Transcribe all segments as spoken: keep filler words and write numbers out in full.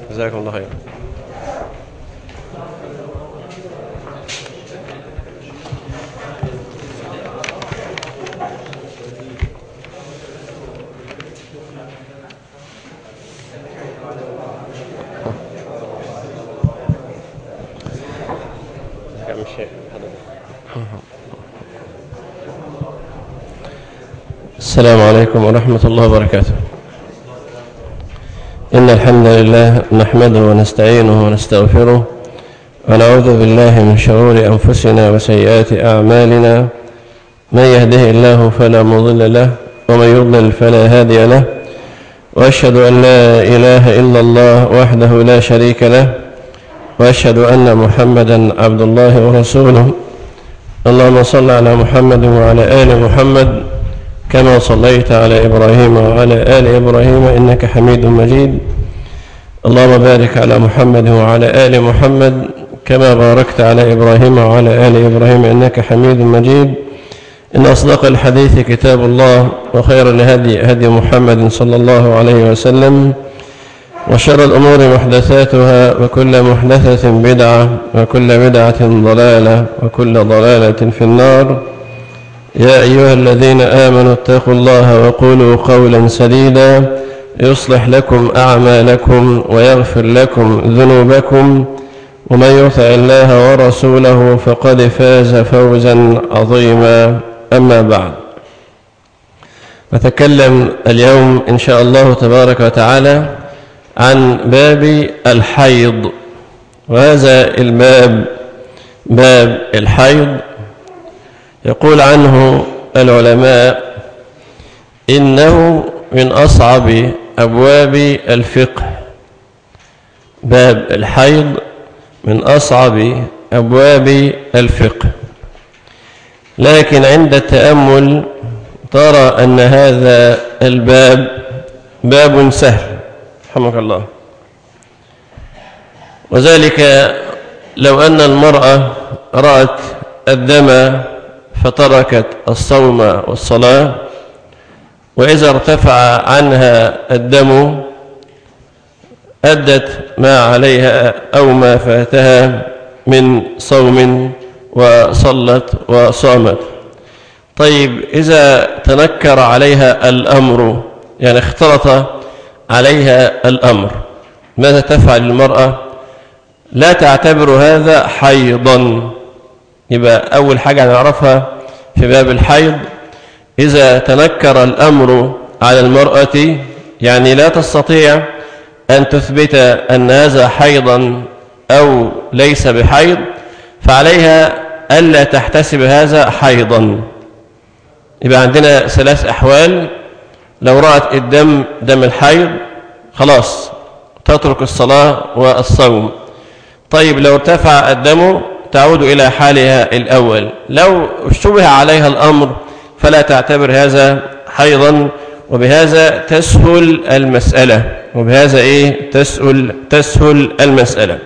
جزاكم الله خير. السلام عليكم ورحمة الله وبركاته. إن الحمد لله نحمده ونستعينه ونستغفره ونعوذ بالله من شرور أنفسنا وسيئات أعمالنا، من يهده الله فلا مضل له ومن يضلل فلا هادي له، وأشهد أن لا إله إلا الله وحده لا شريك له، وأشهد أن محمدا عبد الله ورسوله. اللهم صل على محمد وعلى آل محمد كما صليت على إبراهيم وعلى آل إبراهيم إنك حميد مجيد. اللهم بارك على محمد وعلى آل محمد كما باركت على إبراهيم وعلى آل إبراهيم إنك حميد مجيد. إن أصدق الحديث كتاب الله، وخير الهدي هدي محمد صلى الله عليه وسلم، وشر الأمور محدثاتها، وكل محدثة بدعة، وكل بدعة ضلالة، وكل ضلالة في النار. يا أيها الذين آمنوا اتقوا الله وقولوا قولا سديدا يصلح لكم أعمالكم ويغفر لكم ذنوبكم، ومن يطع الله ورسوله فقد فاز فوزا عظيما. أما بعد، نتكلم اليوم إن شاء الله تبارك وتعالى عن باب الحيض. وهذا الباب باب الحيض يقول عنه العلماء إنه من أصعب أبواب الفقه. باب الحيض من أصعب أبواب الفقه، لكن عند التأمل ترى أن هذا الباب باب سهل رحمك الله. وذلك لو أن المرأة رأت الدم فتركت الصوم والصلاة، وإذا ارتفع عنها الدم أدت ما عليها أو ما فاتها من صوم وصلت وصامت. طيب إذا تنكر عليها الأمر، يعني اختلط عليها الأمر، ماذا تفعل المرأة؟ لا تعتبر هذا حيضا. يبقى أول حاجة نعرفها في باب الحيض، إذا تنكر الأمر على المرأة، يعني لا تستطيع أن تثبت أن هذا حيضا أو ليس بحيض، فعليها ألا تحتسب هذا حيضا. يبقى عندنا ثلاث أحوال. لو رأت الدم دم الحيض خلاص تترك الصلاة والصوم. طيب لو ارتفع الدم تعود إلى حالها الأول. لو اشتبه عليها الأمر فلا تعتبر هذا حيضا، وبهذا تسهل المسألة. وبهذا إيه؟ تسهل, تسهل المسألة.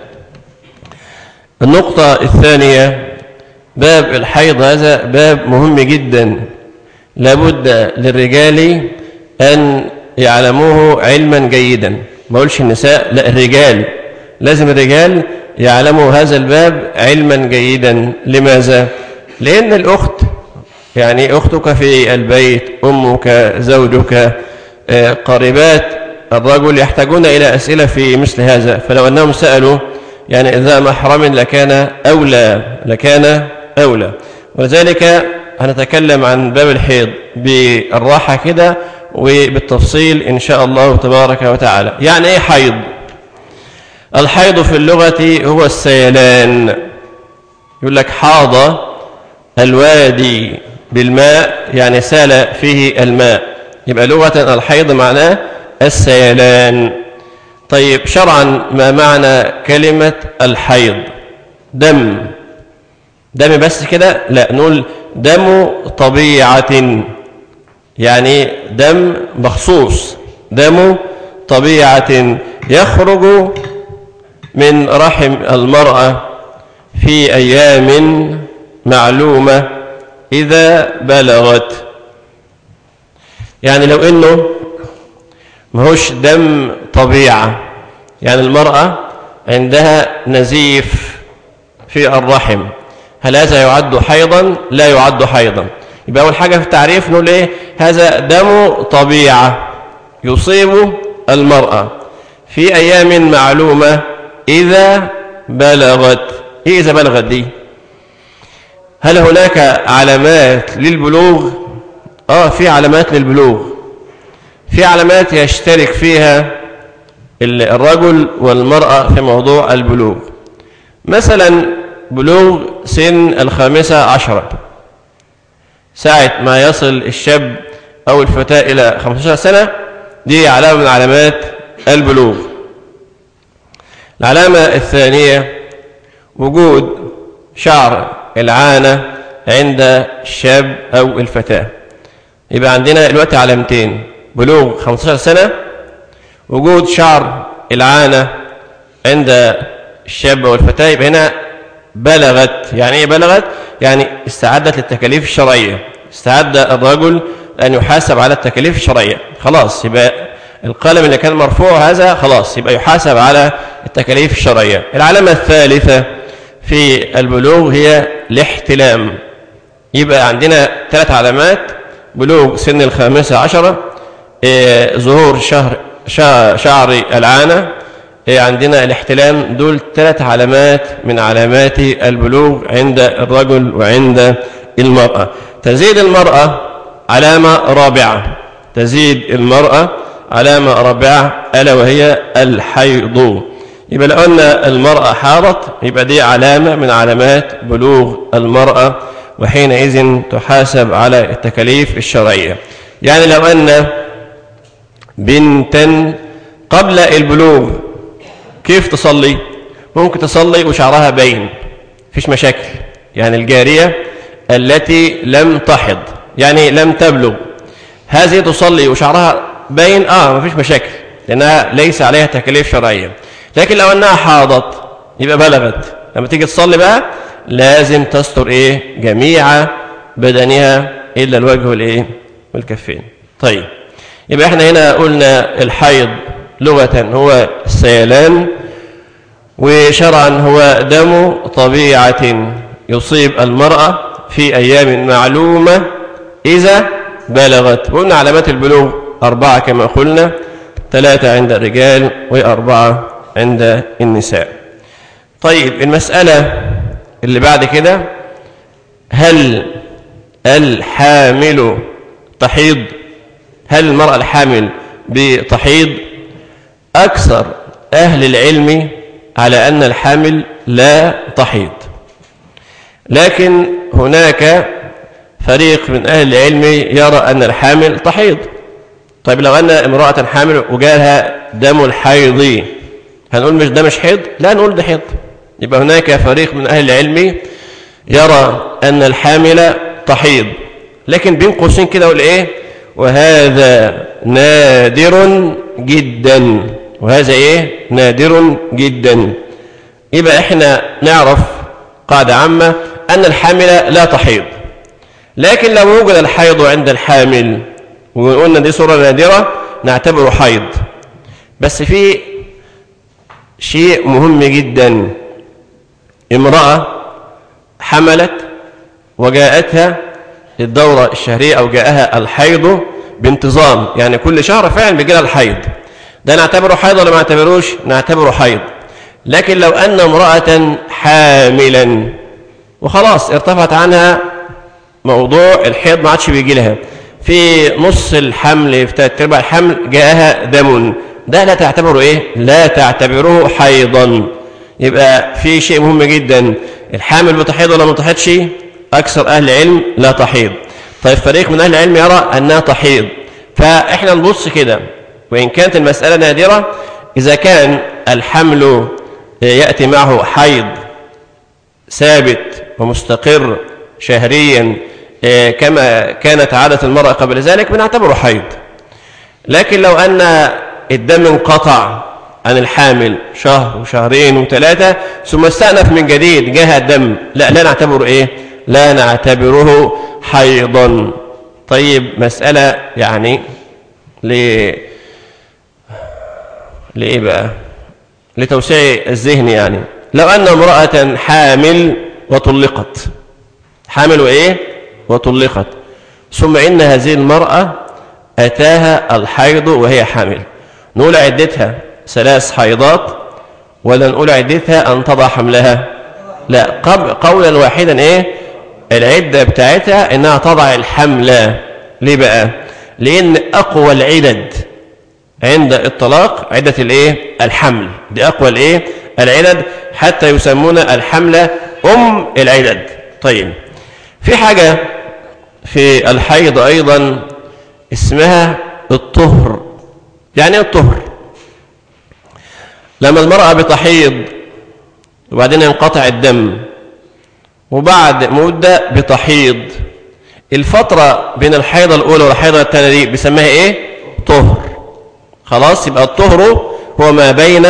النقطة الثانية، باب الحيض هذا باب مهم جدا، لابد للرجال أن يعلموه علما جيدا. ما أقولش النساء، لا، الرجال لازم الرجال يعلموا هذا الباب علما جيدا. لماذا؟ لأن الأخت، يعني أختك في البيت، أمك، زوجك، قريبات الرجل، يحتاجون إلى أسئلة في مثل هذا. فلو أنهم سألوا يعني إذا محرم لكان أولى، لكان أولى. ولذلك هنتكلم عن باب الحيض بالراحة كده وبالتفصيل إن شاء الله تبارك وتعالى. يعني إيه حيض؟ الحيض في اللغة هو السيلان. يقول لك حاض الوادي بالماء، يعني سال فيه الماء. يبقى لغة الحيض معناه السيلان. طيب شرعا ما معنى كلمة الحيض؟ دم دم بس كده؟ لا، نقول دم طبيعة، يعني دم مخصوص، دم طبيعة يخرج من رحم المرأة في أيام معلومة إذا بلغت. يعني لو إنه ماهوش دم طبيعة، يعني المرأة عندها نزيف في الرحم، هل هذا يعد حيضا؟ لا يعد حيضا. يبقى أول حاجة في التعريف نقول إيه؟ هذا دم طبيعة يصيب المرأة في أيام معلومة إذا بلغت. إيه إذا بلغت دي؟ هل هناك علامات للبلوغ؟ آه في علامات للبلوغ، في علامات يشترك فيها الرجل والمرأة في موضوع البلوغ. مثلا بلوغ سن الخامسة عشرة، ساعة ما يصل الشاب أو الفتاة إلى خمسة عشر سنة، دي علامة من علامات البلوغ. العلامة الثانية وجود شعر العانة عند الشاب أو الفتاة. يبقى عندنا دلوقتي علامتين: بلوغ خمسة عشر سنة، وجود شعر العانة عند الشاب أو الفتاة. يبقى هنا بلغت. يعني إيه بلغت؟ يعني استعدت للتكاليف الشرعية، استعد الرجل أن يحاسب على التكاليف الشرعية. خلاص يبقى القلم اللي كان مرفوع هذا خلاص يبقى يحاسب على التكاليف الشرعية. العلامة الثالثة في البلوغ هي الاحتلام. يبقى عندنا ثلاث علامات: بلوغ سن الخامسة عشرة، إيه ظهور شهر شعر العانة، إيه عندنا الاحتلام. دول ثلاث علامات من علامات البلوغ عند الرجل وعند المرأة. تزيد المرأة علامة رابعة، تزيد المرأة علامة رابعة ألا وهي الحيض. يبقى لو أن المرأة حاضت يبقى دي علامة من علامات بلوغ المرأة، وحينئذ تحاسب على التكاليف الشرعية. يعني لو أن بنتا قبل البلوغ كيف تصلي؟ ممكن تصلي وشعرها باين، فيش مشاكل. يعني الجارية التي لم تحض يعني لم تبلغ، هذه تصلي وشعرها باين آه ما فيش مشاكل لأنها ليس عليها تكاليف شرعية. لكن لو أنها حاضت يبقى بلغت، لما تيجي تصلي بقى لازم تستر إيه؟ جميع بدنها إلا الوجه والإيه؟ والكفين. طيب يبقى احنا هنا قلنا الحيض لغة هو السيلان، وشرعا هو دم طبيعة يصيب المرأة في أيام معلومة إذا بلغت. وقلنا علامات البلوغ أربعة كما قلنا، ثلاثة عند الرجال وأربعة عند النساء. طيب المسألة اللي بعد كده: هل الحامل تحيض؟ هل المرأة الحامل بتحيض؟ أكثر أهل العلم على أن الحامل لا تحيض، لكن هناك فريق من أهل العلم يرى أن الحامل تحيض. طيب لو أن امرأة حامل وجالها دم الحيض هنقول مش ده مش حيض؟ لا، نقول ده حيض. يبقى هناك فريق من أهل العلم يرى أن الحامل تحيض، لكن بين قوسين كده أقول إيه؟ وهذا نادر جدا. وهذا إيه؟ نادر جدا. يبقى إحنا نعرف قاعدة عامة أن الحامل لا تحيض، لكن لو وجد الحيض عند الحامل وقلنا دي صورة نادرة نعتبره حيض. بس في شيء مهم جدا: امرأة حملت وجاءتها الدورة الشهرية أو جاءها الحيض بانتظام، يعني كل شهر فعلا بيجي لها الحيض، ده نعتبره حيض ولا ما نعتبروش؟ نعتبره حيض. لكن لو أن امرأة حاملا وخلاص ارتفعت عنها موضوع الحيض ما عادش بيجي لها، في نص الحمل في ثلاث ارباع الحمل جاءها دم، ده لا تعتبره ايه؟ لا تعتبره حيضا. يبقى في شيء مهم جدا: الحامل بتحيض ولا ما تحيضش؟ اكثر اهل العلم لا تحيض. طيب فريق من اهل العلم يرى انها تحيض. فاحنا نبص كده، وان كانت المساله نادره، اذا كان الحمل ياتي معه حيض ثابت ومستقر شهريا كما كانت عادة المرأة قبل ذلك بنعتبره حيض. لكن لو أن الدم انقطع عن الحامل شهر وشهرين وثلاثة ثم استأنف من جديد جاء الدم، لا لا نعتبره إيه؟ لا نعتبره حيضا. طيب مسألة يعني ليه لإيه بقى؟ لتوسيع الذهن يعني. لو أن امرأة حامل وطلقت، حامل وإيه وطلقت، ثم إن هذه المرأة أتاها الحيض وهي حامل، نقول عدتها ثلاث حيضات ولا نقول عدتها أن تضع حملها؟ لا، قولا واحدا إيه العدة بتاعتها إنها تضع الحمل. ليه بقى؟ لأن أقوى العدد عند الطلاق عدة الإيه الحمل، دي أقوى الإيه العدد، حتى يسمون الحمل أم العدد. طيب في حاجة في الحيض أيضا اسمها الطهر. يعني الطهر لما المرأة بتحيض وبعدين ينقطع الدم وبعد مدة بتحيض، الفترة بين الحيضة الأولى والحيضة الثانية دي بيسميها إيه؟ طهر. خلاص، يبقى الطهر هو ما بين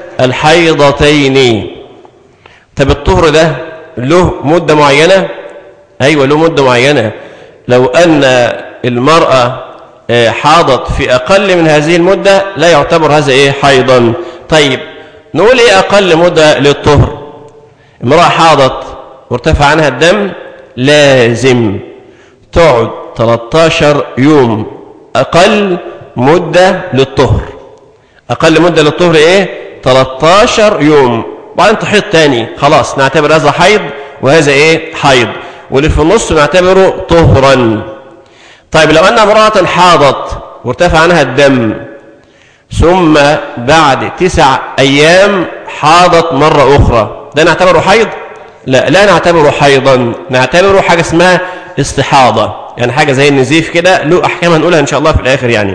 الحيضتين. طب الطهر ده له مدة معينة؟ أيوة له مدة معينة. لو أن المرأة حاضت في أقل من هذه المدة لا يعتبر هذا إيه حيضا. طيب نقول إيه أقل مدة للطهر؟ المرأة حاضت وارتفع عنها الدم لازم تقعد ثلاثة عشر يوم أقل مدة للطهر. أقل مدة للطهر إيه؟ ثلاثة عشر يوم، وبعدين تحيض تاني، خلاص نعتبر هذا حيض وهذا إيه حيض، واللي في النص نعتبره طهرا. طيب لو أن امرأة حاضت وارتفع عنها الدم ثم بعد تسع أيام حاضت مرة أخرى، ده نعتبره حيض؟ لا، لا نعتبره حيضا، نعتبره حاجة اسمها استحاضة، يعني حاجة زي النزيف كده، له أحكام هنقولها إن شاء الله في الآخر يعني.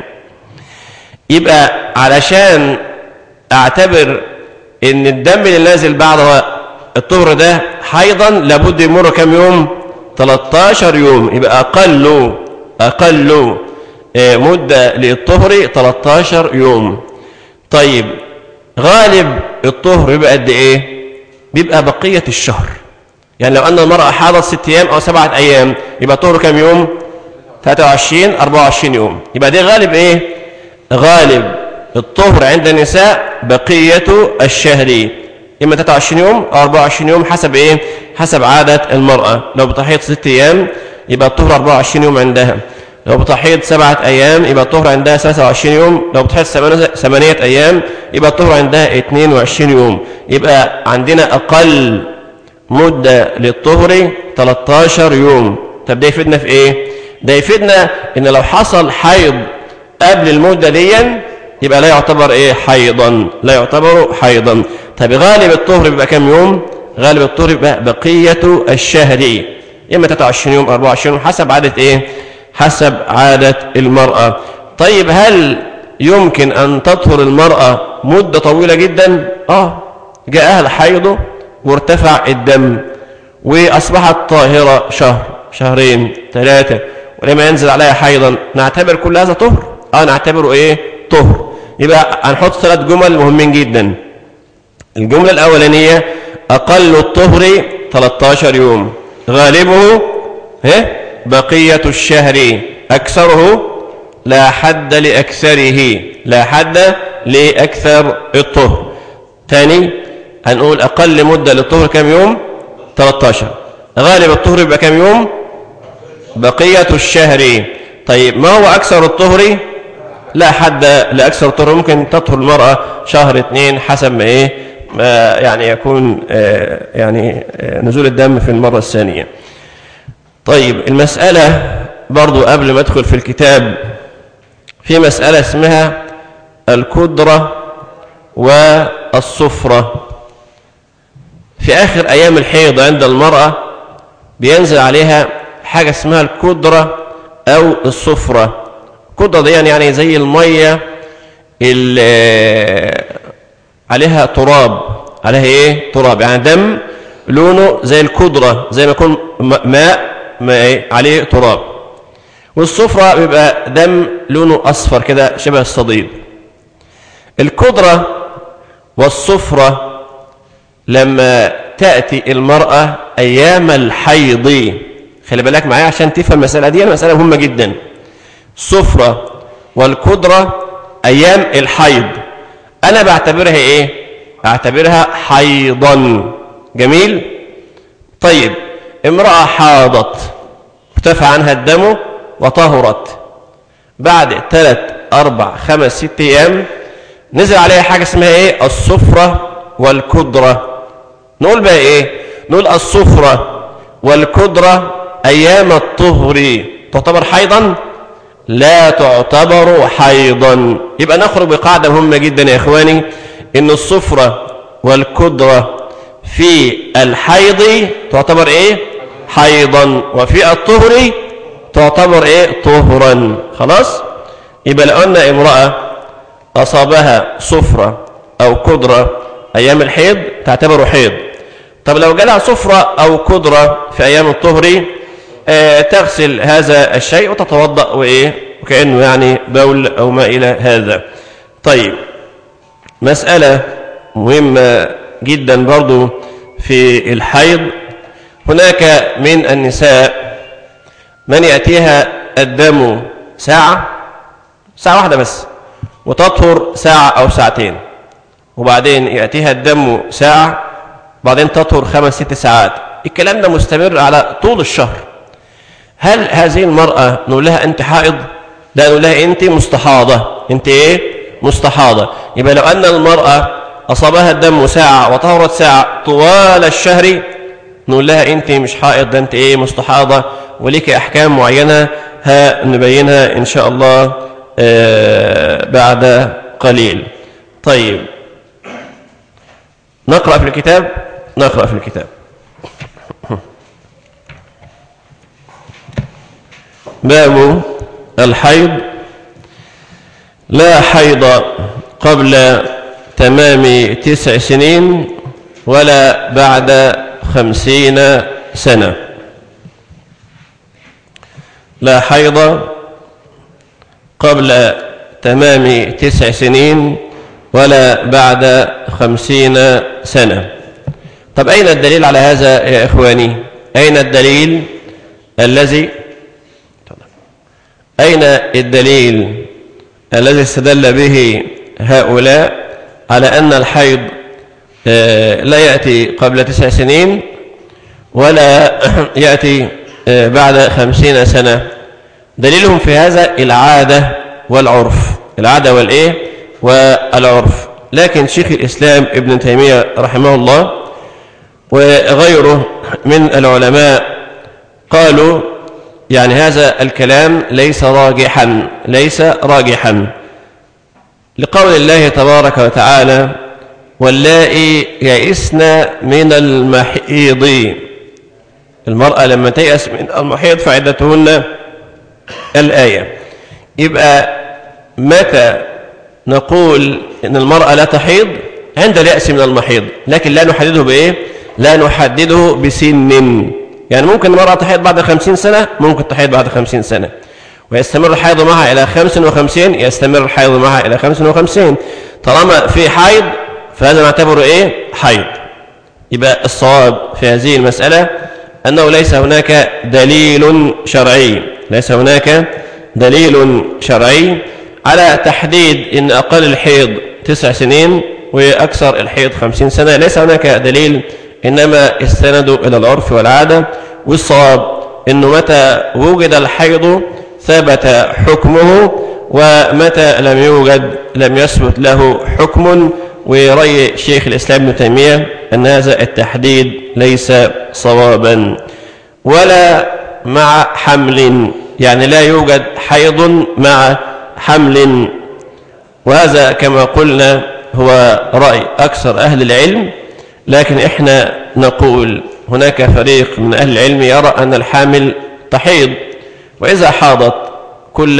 يبقى علشان أعتبر إن الدم اللي نازل بعد الطهر ده حيضا لابد يمر كم يوم؟ ثلاثة عشر يوم. يبقى أقل أقل مدة للطهر ثلاثة عشر يوم. طيب غالب الطهر يبقى قد إيه؟ بيبقى بقية الشهر. يعني لو أن المرأة حاضت ست أيام أو سبعة أيام يبقى طهر كم يوم؟ ثلاثة وعشرين أربعة وعشرين يوم. يبقى دي غالب إيه؟ غالب الطهر عند النساء بقية الشهر، إما ثلاثة وعشرين يوم أو أربعة وعشرين يوم حسب إيه؟ حسب عادة المرأة. لو بتحيض ست أيام يبقى الطهر أربعة وعشرين يوم عندها، لو بتحيض سبعة أيام يبقى الطهر عندها ثلاثة وعشرين يوم، لو بتحيض ثمانية أيام يبقى الطهر عندها اثنين وعشرين يوم. يبقى عندنا أقل مدة للطهر ثلاثة عشر يوم. طب ده يفيدنا في إيه؟ ده يفيدنا إن لو حصل حيض قبل المدة دي يبقى لا يعتبر إيه حيضا، لا يعتبر حيضا. طب غالب الطهر بيبقى كم يوم؟ غالب الطهر بيبقى بقية الشهر، إما ثلاثة وعشرين يوم أربعة وعشرين يوم حسب عادة إيه؟ حسب عادة المرأة. طيب هل يمكن أن تطهر المرأة مدة طويلة جدا؟ آه جاءها الحيض وارتفع الدم وأصبحت طاهرة شهر شهرين ثلاثة ولما ينزل عليها حيضا، نعتبر كل هذا طهر؟ آه نعتبره إيه؟ طهر. يبقى هنحط ثلاث جمل مهمين جدا. الجملة الأولانية أقل الطهر ثلاثة عشر يوم، غالبه بقية الشهر، أكثره لا حد لأكثره، لا حد لأكثر الطهر. ثاني هنقول أقل مدة للطهر كم يوم؟ ثلاثة عشر. غالب الطهر يبقى كم يوم؟ بقية الشهر. طيب ما هو أكثر الطهر؟ لا حد لأكثر الطهر، ممكن تطهر المرأة شهر اثنين حسب ما إيه ما يعني يكون آه يعني آه نزول الدم في المرة الثانية. طيب المسألة برضو قبل ما أدخل في الكتاب، في مسألة اسمها الكدرة والصفرة. في آخر أيام الحيض عند المرأة بينزل عليها حاجة اسمها الكدرة أو الصفرة. الكدرة دي يعني, يعني زي المية اللي عليها تراب، عليها إيه؟ تراب، يعني دم لونه زي الكدرة، زي ما يكون ماء ما عليه تراب. والصفرة بيبقى دم لونه أصفر كده شبه الصديد. الكدرة والصفرة لما تأتي المرأة أيام الحيض، خلي بالك معايا عشان تفهم المسألة دي، المسألة مهمة جدا. الصفرة والكدرة أيام الحيض أنا بعتبرها إيه؟ اعتبرها حيضا. جميل. طيب امرأة حاضت ارتفع عنها الدم وطهرت، بعد ثلاث أربع خمس ست أيام نزل عليها حاجة اسمها ايه؟ الصفرة والكدرة. نقول بقى ايه؟ نقول الصفرة والكدرة أيام الطهر تعتبر حيضا؟ لا تعتبر حيضا. يبقى نخرج بقاعدة مهمة جدا يا إخواني، إن الصفرة والكدرة في الحيض تعتبر إيه؟ حيضا، وفي الطهر تعتبر إيه؟ طهرا. خلاص؟ يبقى لو أن امرأة أصابها صفرة أو كدرة أيام الحيض تعتبر حيض. طب لو جالها صفرة أو كدرة في أيام الطهر آه تغسل هذا الشيء وتتوضأ وإيه؟ وكأنه يعني بول أو ما إلى هذا. طيب مسألة مهمة جدا برضو في الحيض، هناك من النساء من يأتيها الدم ساعة ساعة واحدة بس وتطهر ساعة أو ساعتين، وبعدين يأتيها الدم ساعة بعدين تطهر خمس ست ساعات. الكلام ده مستمر على طول الشهر. هل هذه المرأة نقول لها أنت حائض؟ لا، نقول لها أنت مستحاضة. أنت إيه؟ مستحاضة. يبقى لو أن المرأة أصابها الدم ساعة وطهرت ساعة طوال الشهر نقول لها أنت مش حائض، ده أنت إيه؟ مستحاضة، ولك أحكام معينة هنبينها إن شاء الله آه بعد قليل. طيب نقرأ في الكتاب نقرأ في الكتاب باب الحيض. لا حيض قبل تمام تسع سنين ولا بعد خمسين سنة. لا حيض قبل تمام تسع سنين ولا بعد خمسين سنة. طب أين الدليل على هذا يا إخواني؟ أين الدليل الذي أين الدليل الذي استدل به هؤلاء على أن الحيض لا يأتي قبل تسع سنين ولا يأتي بعد خمسين سنة؟ دليلهم في هذا العادة والعرف، العادة والإيه؟ والعرف. لكن شيخ الإسلام ابن تيمية رحمه الله وغيره من العلماء قالوا يعني هذا الكلام ليس راجحا ليس راجحا لقول الله تبارك وتعالى واللائي يئسن من المحيض. المرأة لما تيأس من المحيض فعدتهن الآية. يبقى متى نقول إن المرأة لا تحيض؟ عند اليأس من المحيض، لكن لا نحدده بإيه؟ لا نحدده بسن. يعني ممكن المرأة تحيض بعد خمسين سنة، ممكن تحيض بعد خمسين سنة، ويستمر الحيض معها إلى خمس وخمسين، يستمر الحيض معها إلى خمس وخمسين. طالما في حيض فهذا نعتبره إيه؟ حيض. يبقى الصواب في هذه المسألة أنه ليس هناك دليل شرعي ليس هناك دليل شرعي على تحديد إن أقل الحيض تسع سنين وأكثر الحيض خمسين سنة. ليس هناك دليل، إنما استندوا إلى العرف والعادة. والصواب إنه متى وجد الحيض ثبت حكمه، ومتى لم يوجد لم يثبت له حكم. ورأي شيخ الإسلام ابن تيمية أن هذا التحديد ليس صوابا. ولا مع حمل، يعني لا يوجد حيض مع حمل، وهذا كما قلنا هو رأي أكثر أهل العلم. لكن إحنا نقول هناك فريق من أهل العلم يرى أن الحامل تحيض، وإذا حاضت كل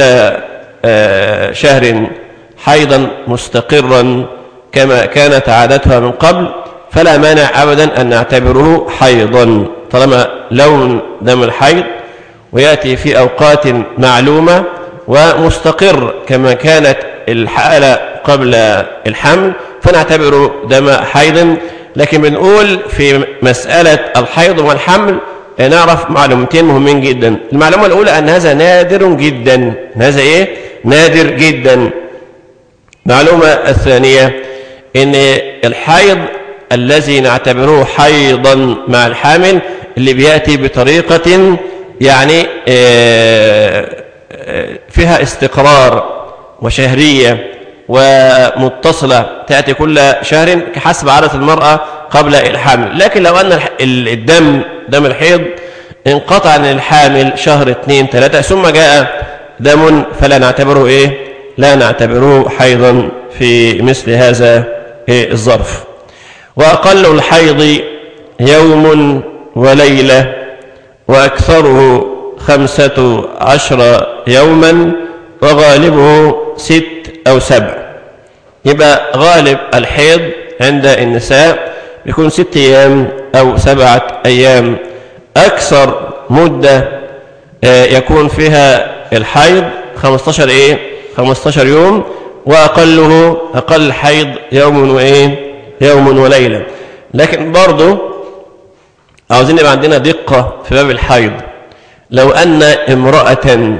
شهر حيضا مستقرا كما كانت عادتها من قبل فلا مانع أبدا أن نعتبره حيضا، طالما لون دم الحيض ويأتي في أوقات معلومة ومستقر كما كانت الحالة قبل الحمل فنعتبره دم حيض. لكن بنقول في مسألة الحيض والحمل نعرف معلومتين مهمين جدا. المعلومة الأولى أن هذا نادر جدا، هذا إيه؟ نادر جدا. المعلومة الثانية إن الحيض الذي نعتبره حيضا مع الحامل اللي بيأتي بطريقة يعني فيها استقرار وشهرية ومتصلة تأتي كل شهر كحسب عادة المرأة قبل الحمل. لكن لو أن الدم دم الحيض انقطع عن الحامل شهر اثنين ثلاثة ثم جاء دم فلا نعتبره إيه؟ لا نعتبره حيضا في مثل هذا الظرف. وأقل الحيض يوم وليلة وأكثره خمسة عشر يوما وغالبه ست أو سبع. يبقى غالب الحيض عند النساء يكون ست أيام أو سبعة أيام. أكثر مدة يكون فيها الحيض خمسة عشر إيه؟ خمسة عشر يوم، وأقله أقل الحيض يوم وإيه؟ يوم وليلة. لكن برضو عاوزين يبقى عندنا دقة في باب الحيض. لو أن امرأة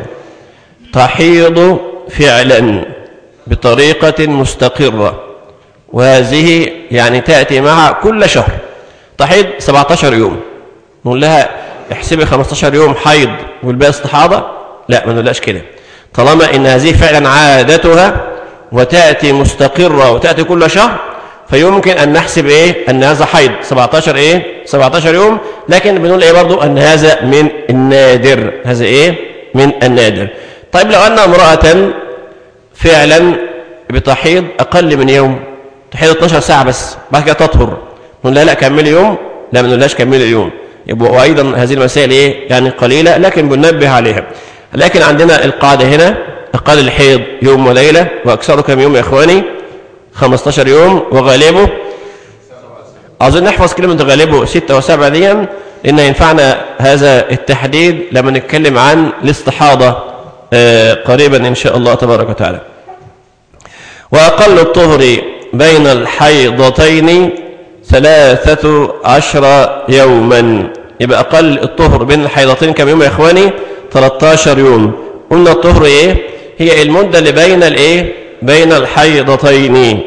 تحيض فعلا بطريقة مستقرة، وهذه يعني تأتي مع كل شهر تحيض سبعة عشر يوم، نقول لها احسبي خمسة عشر يوم حيض والباقي استحاضة؟ لا، ما نقولهاش كده. طالما ان هذه فعلا عادتها وتأتي مستقرة وتأتي كل شهر، فيمكن ان نحسب ايه؟ ان هذا حيض سبعة عشر ايه؟ سبعة عشر يوم. لكن بنقول ايه برضو؟ ان هذا من النادر. هذا ايه؟ من النادر. طيب لو ان امرأة فعلا بتحيض اقل من يوم، تحيض اثناشر ساعة بس، بعد كده تطهر، نقول لها لا كملي يوم؟ لا، ما نقولهاش كملي يوم. يبقى وايضا هذه المسائل ايه؟ يعني قليلة لكن بننبه عليها. لكن عندنا القاعدة هنا اقل الحيض يوم وليلة، واكثره كم يوم يا اخواني؟ خمسة عشر يوم، وغالبه عاوزين نحفظ كلمة غالبه ستة وسبعة دي، لأن ينفعنا هذا التحديد لما نتكلم عن الاستحاضة قريبا إن شاء الله تبارك وتعالى. وأقل الطهر بين الحيضتين ثلاثة عشر يوما. يبقى أقل الطهر بين الحيضتين كم يوم يا إخواني؟ ثلاثة عشر يوم. قلنا الطهر إيه؟ هي المدة اللي بين الإيه؟ بين الحيضتين.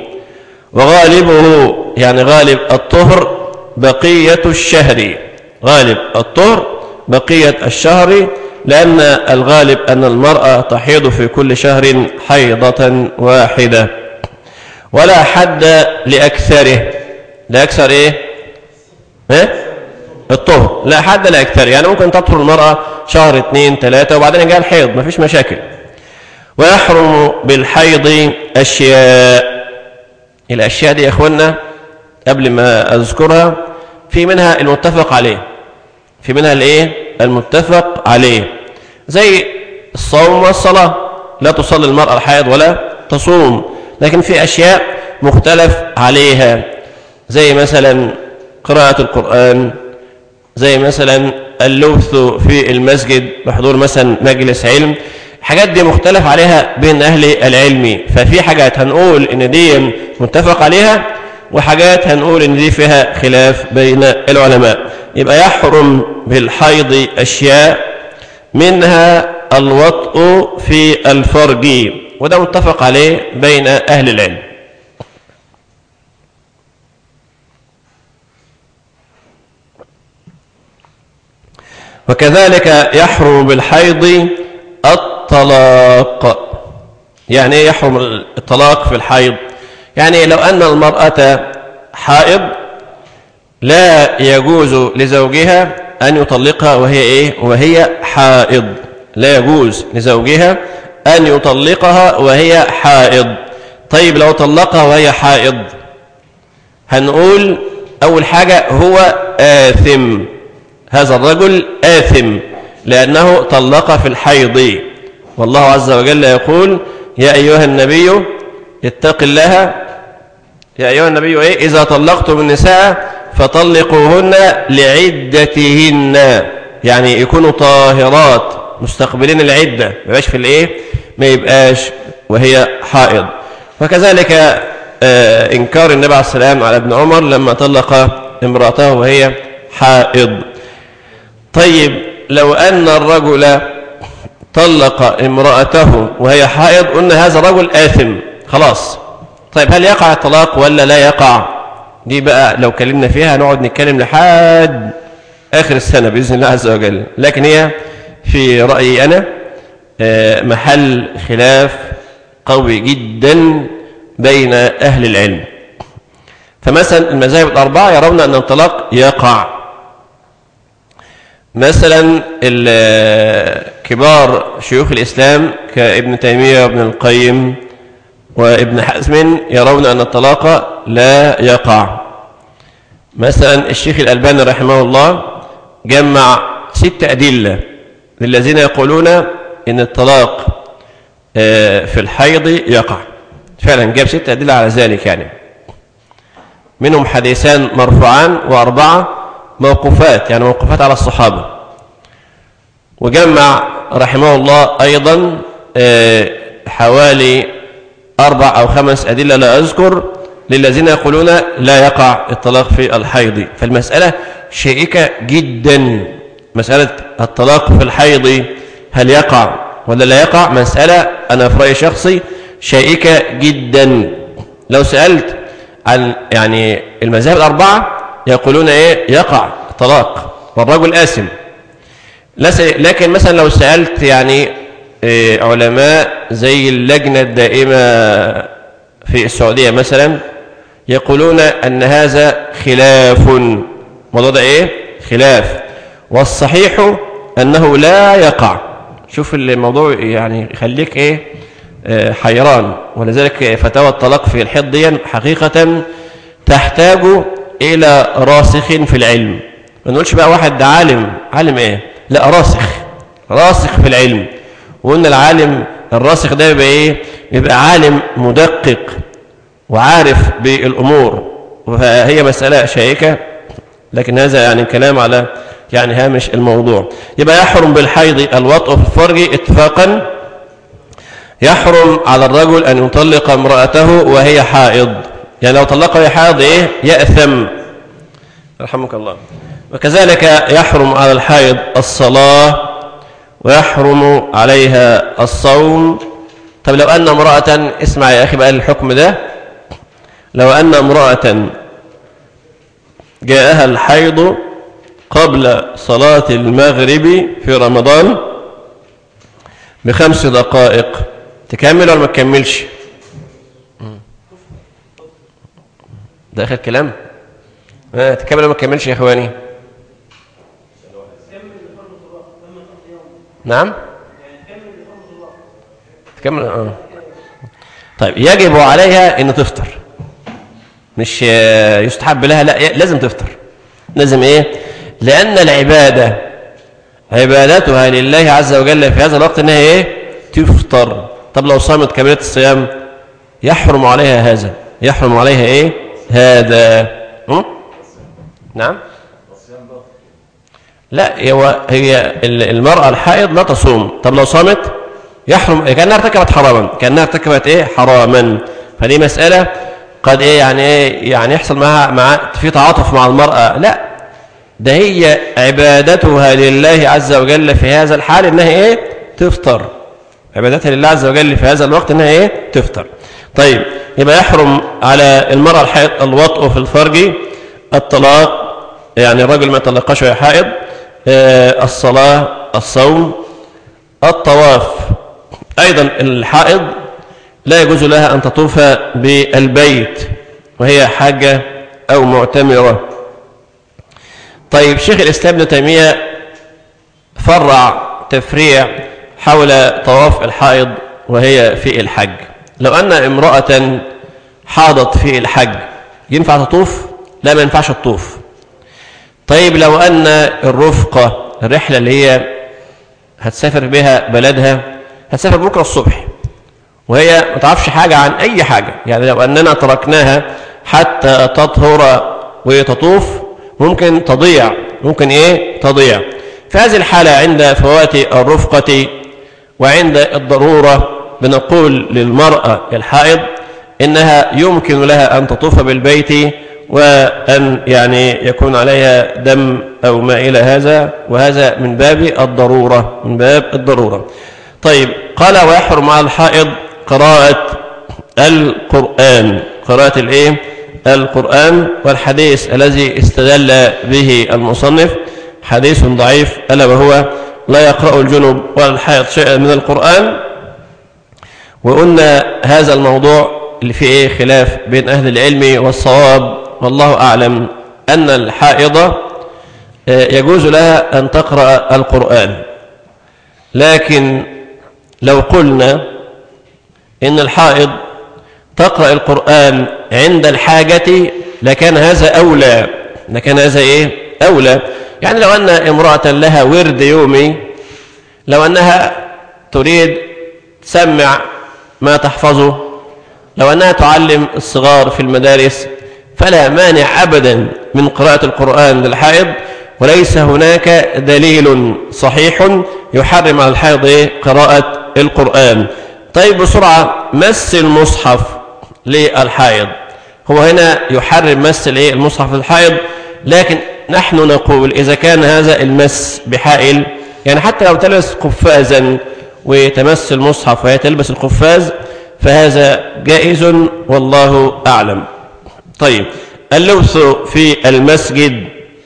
وغالبه يعني غالب الطهر بقية الشهر. غالب الطهر بقية الشهر، لأن الغالب أن المرأة تحيض في كل شهر حيضة واحدة. ولا حد لأكثره. لأكثر إيه؟ إيه؟ الطهر لا حد لأكثره. يعني ممكن تطهر المرأة شهر اثنين ثلاثة وبعدين جاء الحيض، ما فيش مشاكل. ويحرم بالحيض أشياء. الأشياء دي يا أخوانا قبل ما أذكرها، في منها المتفق عليه، في منها الإيه؟ المتفق عليه، زي الصوم والصلاة. لا تصلي المرأة الحائض ولا تصوم. لكن في أشياء مختلف عليها، زي مثلا قراءة القرآن، زي مثلا اللبث في المسجد بحضور مثلا مجلس علم. حاجات دي مختلف عليها بين أهل العلم. ففي حاجات هنقول إن دي متفق عليها، وحاجات هنقول إن دي فيها خلاف بين العلماء. يبقى يحرم بالحيض أشياء، منها الوطء في الفرج، وده متفق عليه بين أهل العلم. وكذلك يحرم بالحيض الطلاق. يعني ايه يحرم الطلاق في الحيض؟ يعني لو أن المرأة حائض لا يجوز لزوجها أن يطلقها وهي إيه؟ وهي حائض. لا يجوز لزوجها أن يطلقها وهي حائض. طيب لو طلقها وهي حائض، هنقول أول حاجة هو آثم. هذا الرجل آثم لأنه طلق في الحيض. والله عز وجل يقول: يا أيها النبي اتق الله. يا أيها النبي إيه؟ إذا طلقتم النساء فطلقوهن لعدتهن، يعني يكونوا طاهرات مستقبلين العدة، ما يبقاش في الإيه؟ ما يبقاش وهي حائض. وكذلك آه إنكار النبي عليه السلام على ابن عمر لما طلق امرأته وهي حائض. طيب لو أن الرجل طلق امرأته وهي حائض، قلنا هذا رجل آثم خلاص، طيب هل يقع الطلاق ولا لا يقع؟ دي بقى لو كلمنا فيها نقعد نتكلم لحد آخر السنة بإذن الله عز وجل، لكن هي في رأيي أنا محل خلاف قوي جدا بين أهل العلم. فمثلا المذاهب الأربعة يرون أن الطلاق يقع. مثلا كبار شيوخ الإسلام كابن تيمية وابن القيم وابن حزم يرون أن الطلاق لا يقع. مثلا الشيخ الألباني رحمه الله جمع ست أدلة للذين يقولون إن الطلاق في الحيض يقع. فعلا جاب ست أدلة على ذلك، يعني منهم حديثان مرفوعان وأربعة موقوفات، يعني موقوفات على الصحابة. وجمع رحمه الله أيضا حوالي أربع أو خمس أدلة لا أذكر للذين يقولون لا يقع الطلاق في الحيض. فالمسألة شائكة جدا، مسألة الطلاق في الحيض هل يقع ولا لا يقع؟ مسألة أنا في رأيي شخصي شائكة جدا. لو سألت عن يعني المذاهب الأربعة يقولون إيه؟ يقع الطلاق والرجل آثم. لكن مثلا لو سألت يعني إيه علماء زي اللجنة الدائمة في السعودية مثلا يقولون أن هذا خلاف. الموضوع ده إيه؟ خلاف، والصحيح أنه لا يقع. شوف الموضوع يعني يخليك إيه؟ حيران. ولذلك فتاوى الطلاق في الحيض دي حقيقة تحتاج إلى راسخ في العلم. ما نقولش بقى واحد ده عالم، عالم إيه؟ لا، راسخ، راسخ في العلم. وقلنا العالم الراسخ ده يبقى إيه؟ يبقى عالم مدقق وعارف بالأمور. فهي مسألة شائكة، لكن هذا يعني كلام على يعني هامش الموضوع. يبقى يحرم بالحيض الوطء في الفرج اتفاقا. يحرم على الرجل أن يطلق امرأته وهي حائض، يعني لو طلقها وهي حائض إيه؟ يأثم رحمك الله. وكذلك يحرم على الحائض الصلاة، ويحرم عليها الصوم. طب لو أن امرأة، اسمع يا أخي بقى الحكم ده، لو أن امرأة جاءها الحيض قبل صلاة المغرب في رمضان بخمس دقائق، تكمل ولا ما تكملش؟ ده آخر كلام؟ آه تكمل ولا ما تكملش يا إخواني؟ نعم؟ تكمل. آه. طيب يجب عليها أن تفطر، مش يستحب لها، لا لازم تفطر. لازم إيه؟ لأن العبادة عبادتها لله عز وجل في هذا الوقت أنها إيه؟ تفطر. طب لو صامت كاملة الصيام يحرم عليها هذا، يحرم عليها إيه؟ هذا. م? نعم؟ لا، هو هي المرأة الحائض لا تصوم. طب لو صامت يحرم، كأنها ارتكبت حراما، كأنها ارتكبت إيه؟ حراما. فدي مسألة قد إيه يعني إيه يعني يحصل معها مع في تعاطف مع المرأة. لا، ده هي عبادتها لله عز وجل في هذا الحال انها ايه؟ تفطر. عبادتها لله عز وجل في هذا الوقت انها ايه؟ تفطر. طيب يبقى يحرم على المرأة الحائض الوطء في الفرج، الطلاق يعني الرجل ما يطلقش وهي حائض، آه الصلاة، الصوم، الطواف. ايضا الحائض لا يجوز لها ان تطوف بالبيت وهي حاجة او معتمرة. طيب شيخ الإسلام ابن تيمية فرع تفريع حول طواف الحائض وهي في الحج. لو أن امرأة حاضت في الحج ينفع تطوف؟ لا، ما ينفعش تطوف. طيب لو أن الرفقة، الرحلة اللي هي هتسافر بها بلدها، هتسافر بكرة الصبح وهي ما تعرفش حاجة عن أي حاجة، يعني لو أننا تركناها حتى تطهر وتطوف ممكن تضيع، ممكن إيه؟ تضيع. في هذه الحالة عند فوات الرفقة وعند الضرورة بنقول للمرأة الحائض إنها يمكن لها أن تطوف بالبيت وأن يعني يكون عليها دم أو ما إلى هذا، وهذا من باب الضرورة، من باب الضرورة. طيب قال ويحرم على الحائض قراءة القرآن، قراءة الايه القرآن. والحديث الذي استدل به المصنف حديث ضعيف، ألا وهو لا يقرأ الجنب ولا الحائض شيئا من القرآن. وقلنا هذا الموضوع اللي فيه ايه خلاف بين أهل العلم، والصواب والله أعلم أن الحائضة يجوز لها أن تقرأ القرآن. لكن لو قلنا إن الحائض تقرأ القرآن عند الحاجة لكان هذا أولى، لكان هذا إيه أولى. يعني لو أن امرأة لها ورد يومي، لو أنها تريد تسمع ما تحفظه، لو أنها تعلم الصغار في المدارس، فلا مانع أبدا من قراءة القرآن للحائض، وليس هناك دليل صحيح يحرم على الحائض قراءة القرآن. طيب بسرعة، مس المصحف للحائض، هو هنا يحرم مس المصحف للحائض، لكن نحن نقول إذا كان هذا المس بحائل، يعني حتى لو تلبس قفازا وتمس المصحف وهي تلبس القفاز فهذا جائز والله أعلم. طيب اللبس في المسجد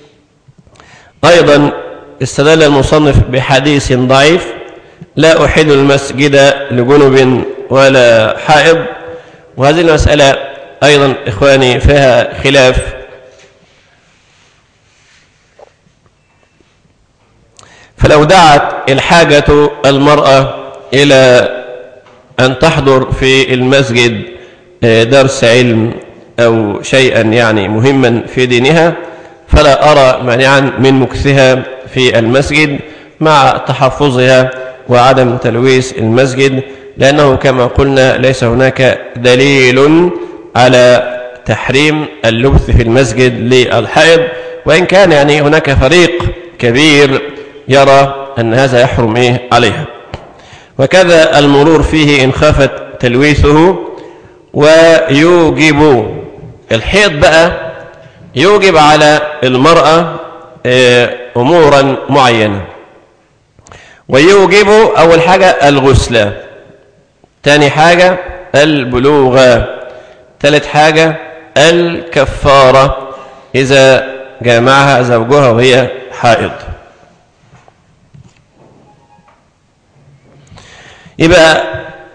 أيضا استدل المصنف بحديث ضعيف: لا أحل المسجد لجنب ولا حائض. وهذه المسألة أيضا إخواني فيها خلاف، فلو دعت الحاجة المرأة إلى أن تحضر في المسجد درس علم أو شيئا يعني مهما في دينها، فلا أرى مانعا من مكثها في المسجد مع تحفظها وعدم تلويث المسجد، لأنه كما قلنا ليس هناك دليل على تحريم اللبث في المسجد للحائض، وإن كان يعني هناك فريق كبير يرى أن هذا يحرم إيه عليها. وكذا المرور فيه إن خافت تلويثه. ويوجب الحيض بقى يوجب على المرأة أمورا معينة، ويوجب أول حاجة الغسلة، تاني حاجة البلوغ، ثالث حاجة الكفارة إذا جامعها زوجها وهي حائض. يبقى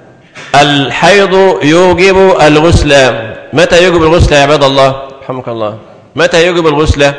الحيض يوجب الغسلة. متى يوجب الغسلة يا عباد الله؟ رحمك الله. متى يوجب الغسلة؟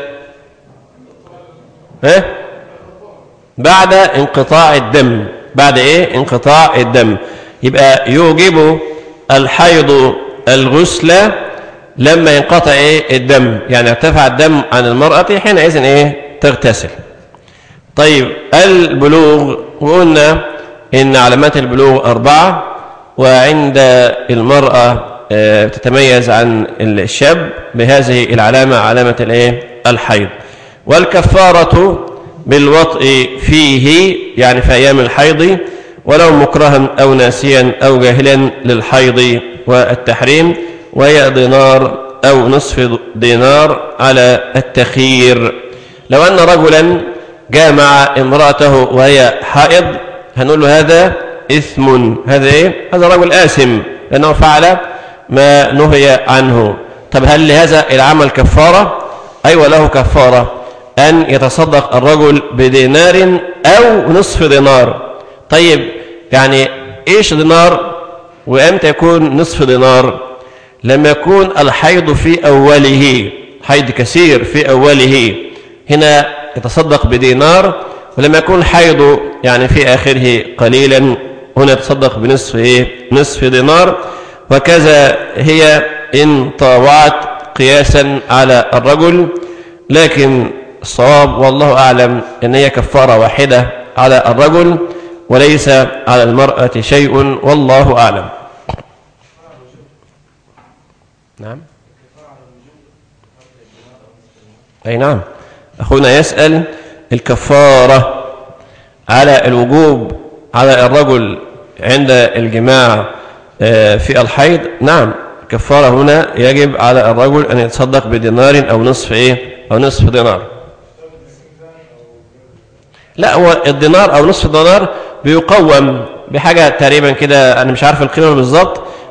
ها؟ بعد انقطاع الدم. بعد ايه؟ انقطاع الدم. يبقى يوجب الحيض الغسلة لما ينقطع ايه؟ الدم، يعني ارتفع الدم عن المرأة حينئذ ايه؟ تغتسل. طيب البلوغ، وقلنا إن علامات البلوغ أربعة، وعند المرأة تتميز عن الشاب بهذه العلامة، علامة الايه؟ الحيض. والكفارة بالوطء فيه، يعني في أيام الحيض، ولو مكرها أو ناسيا أو جاهلا للحيض والتحريم، وهي دينار أو نصف دينار على التخيير. لو أن رجلا جامع امرأته وهي حائض هنقول له هذا إثم، هذا إيه؟ هذا رجل آثم لأنه فعل ما نهي عنه. طب هل لهذا العمل كفارة؟ أيوة له كفارة، أن يتصدق الرجل بدينار أو نصف دينار. طيب يعني إيش دينار وأمتى يكون نصف دينار؟ لما يكون الحيض في أوله، حيض كثير في أوله، هنا يتصدق بدينار، ولما يكون حيض يعني في آخره قليلا هنا يتصدق بنصف إيه؟ نصف دينار. وكذا هي إن طاوعت قياسا على الرجل، لكن الصواب والله أعلم أن هي كفارة واحدة على الرجل وليس على المرأة شيء، والله أعلم. نعم أي نعم. أخونا يسأل الكفارة على الوجوب على الرجل عند الجماع في الحيض. نعم، الكفارة هنا يجب على الرجل أن يتصدق بدينار أو نصف إيه؟ أو نصف دينار. لا، هو الدينار أو نصف دينار بيقوم بحاجة تقريبا كده، أنا مش عارف القيمة بالظبط،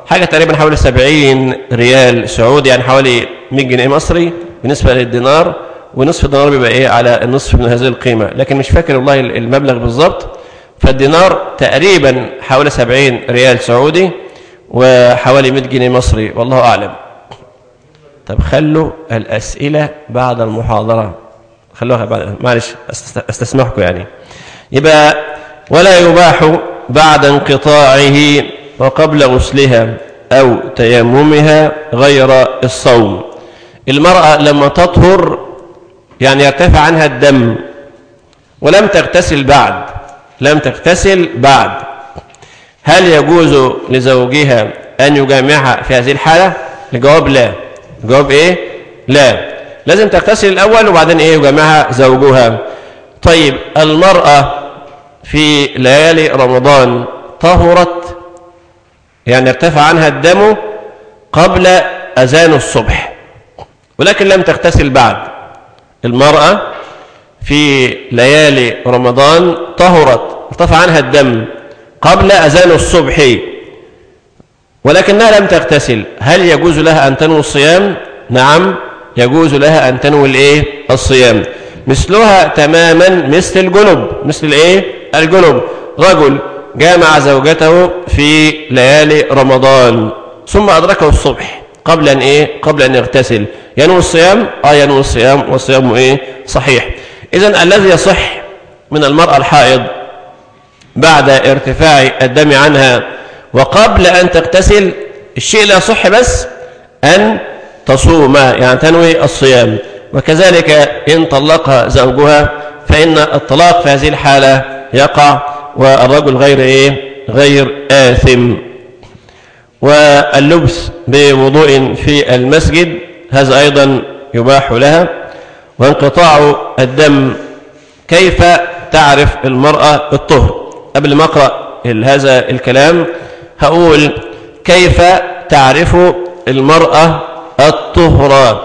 حاجة تقريبا حوالي سبعين ريال سعودي، يعني حوالي مئة جنيه مصري بالنسبة للدينار، ونصف الدينار بيبقى ايه على النصف من هذه القيمة، لكن مش فاكر والله المبلغ بالضبط. فالدينار تقريبا حوالي سبعين ريال سعودي وحوالي مئة جنيه مصري، والله أعلم. طب خلوا الأسئلة بعد المحاضرة، خلوها بعد، معلش استسمحكم يعني. يبقى ولا يباح بعد انقطاعه وقبل غسلها أو تيممها غير الصوم. المرأة لما تطهر يعني يرتفع عنها الدم ولم تغتسل بعد، لم تغتسل بعد، هل يجوز لزوجها أن يجامعها في هذه الحالة؟ الجواب لا. الجواب إيه؟ لا، لازم تغتسل الأول وبعدين إيه يجامعها زوجها. طيب المرأة في ليالي رمضان طهرت، يعني ارتفع عنها الدم قبل أذان الصبح ولكن لم تغتسل بعد. المرأة في ليالي رمضان طهرت، ارتفع عنها الدم قبل أذان الصبح ولكنها لم تغتسل، هل يجوز لها أن تنوي الصيام؟ نعم، يجوز لها أن تنوي الإيه؟ الصيام. مثلها تماما مثل الجنب، مثل الإيه؟ الجنب. رجل جامع زوجته في ليالي رمضان ثم أدركه الصبح قبل أن إيه؟ قبل أن يغتسل، ينوي الصيام؟ آه ينوي الصيام، والصيام إيه؟ صحيح. إذن الذي يصح من المرأة الحائض بعد ارتفاع الدم عنها وقبل أن تغتسل، الشيء لا يصح بس أن تصوم، يعني تنوي الصيام. وكذلك إن طلقها زوجها فإن الطلاق في هذه الحالة يقع والرجل غير إيه؟ غير آثم. واللبس بوضوء في المسجد هذا أيضا يباح لها. وانقطاع الدم، كيف تعرف المرأة الطهر؟ قبل ما أقرأ هذا الكلام هقول كيف تعرف المرأة الطهر.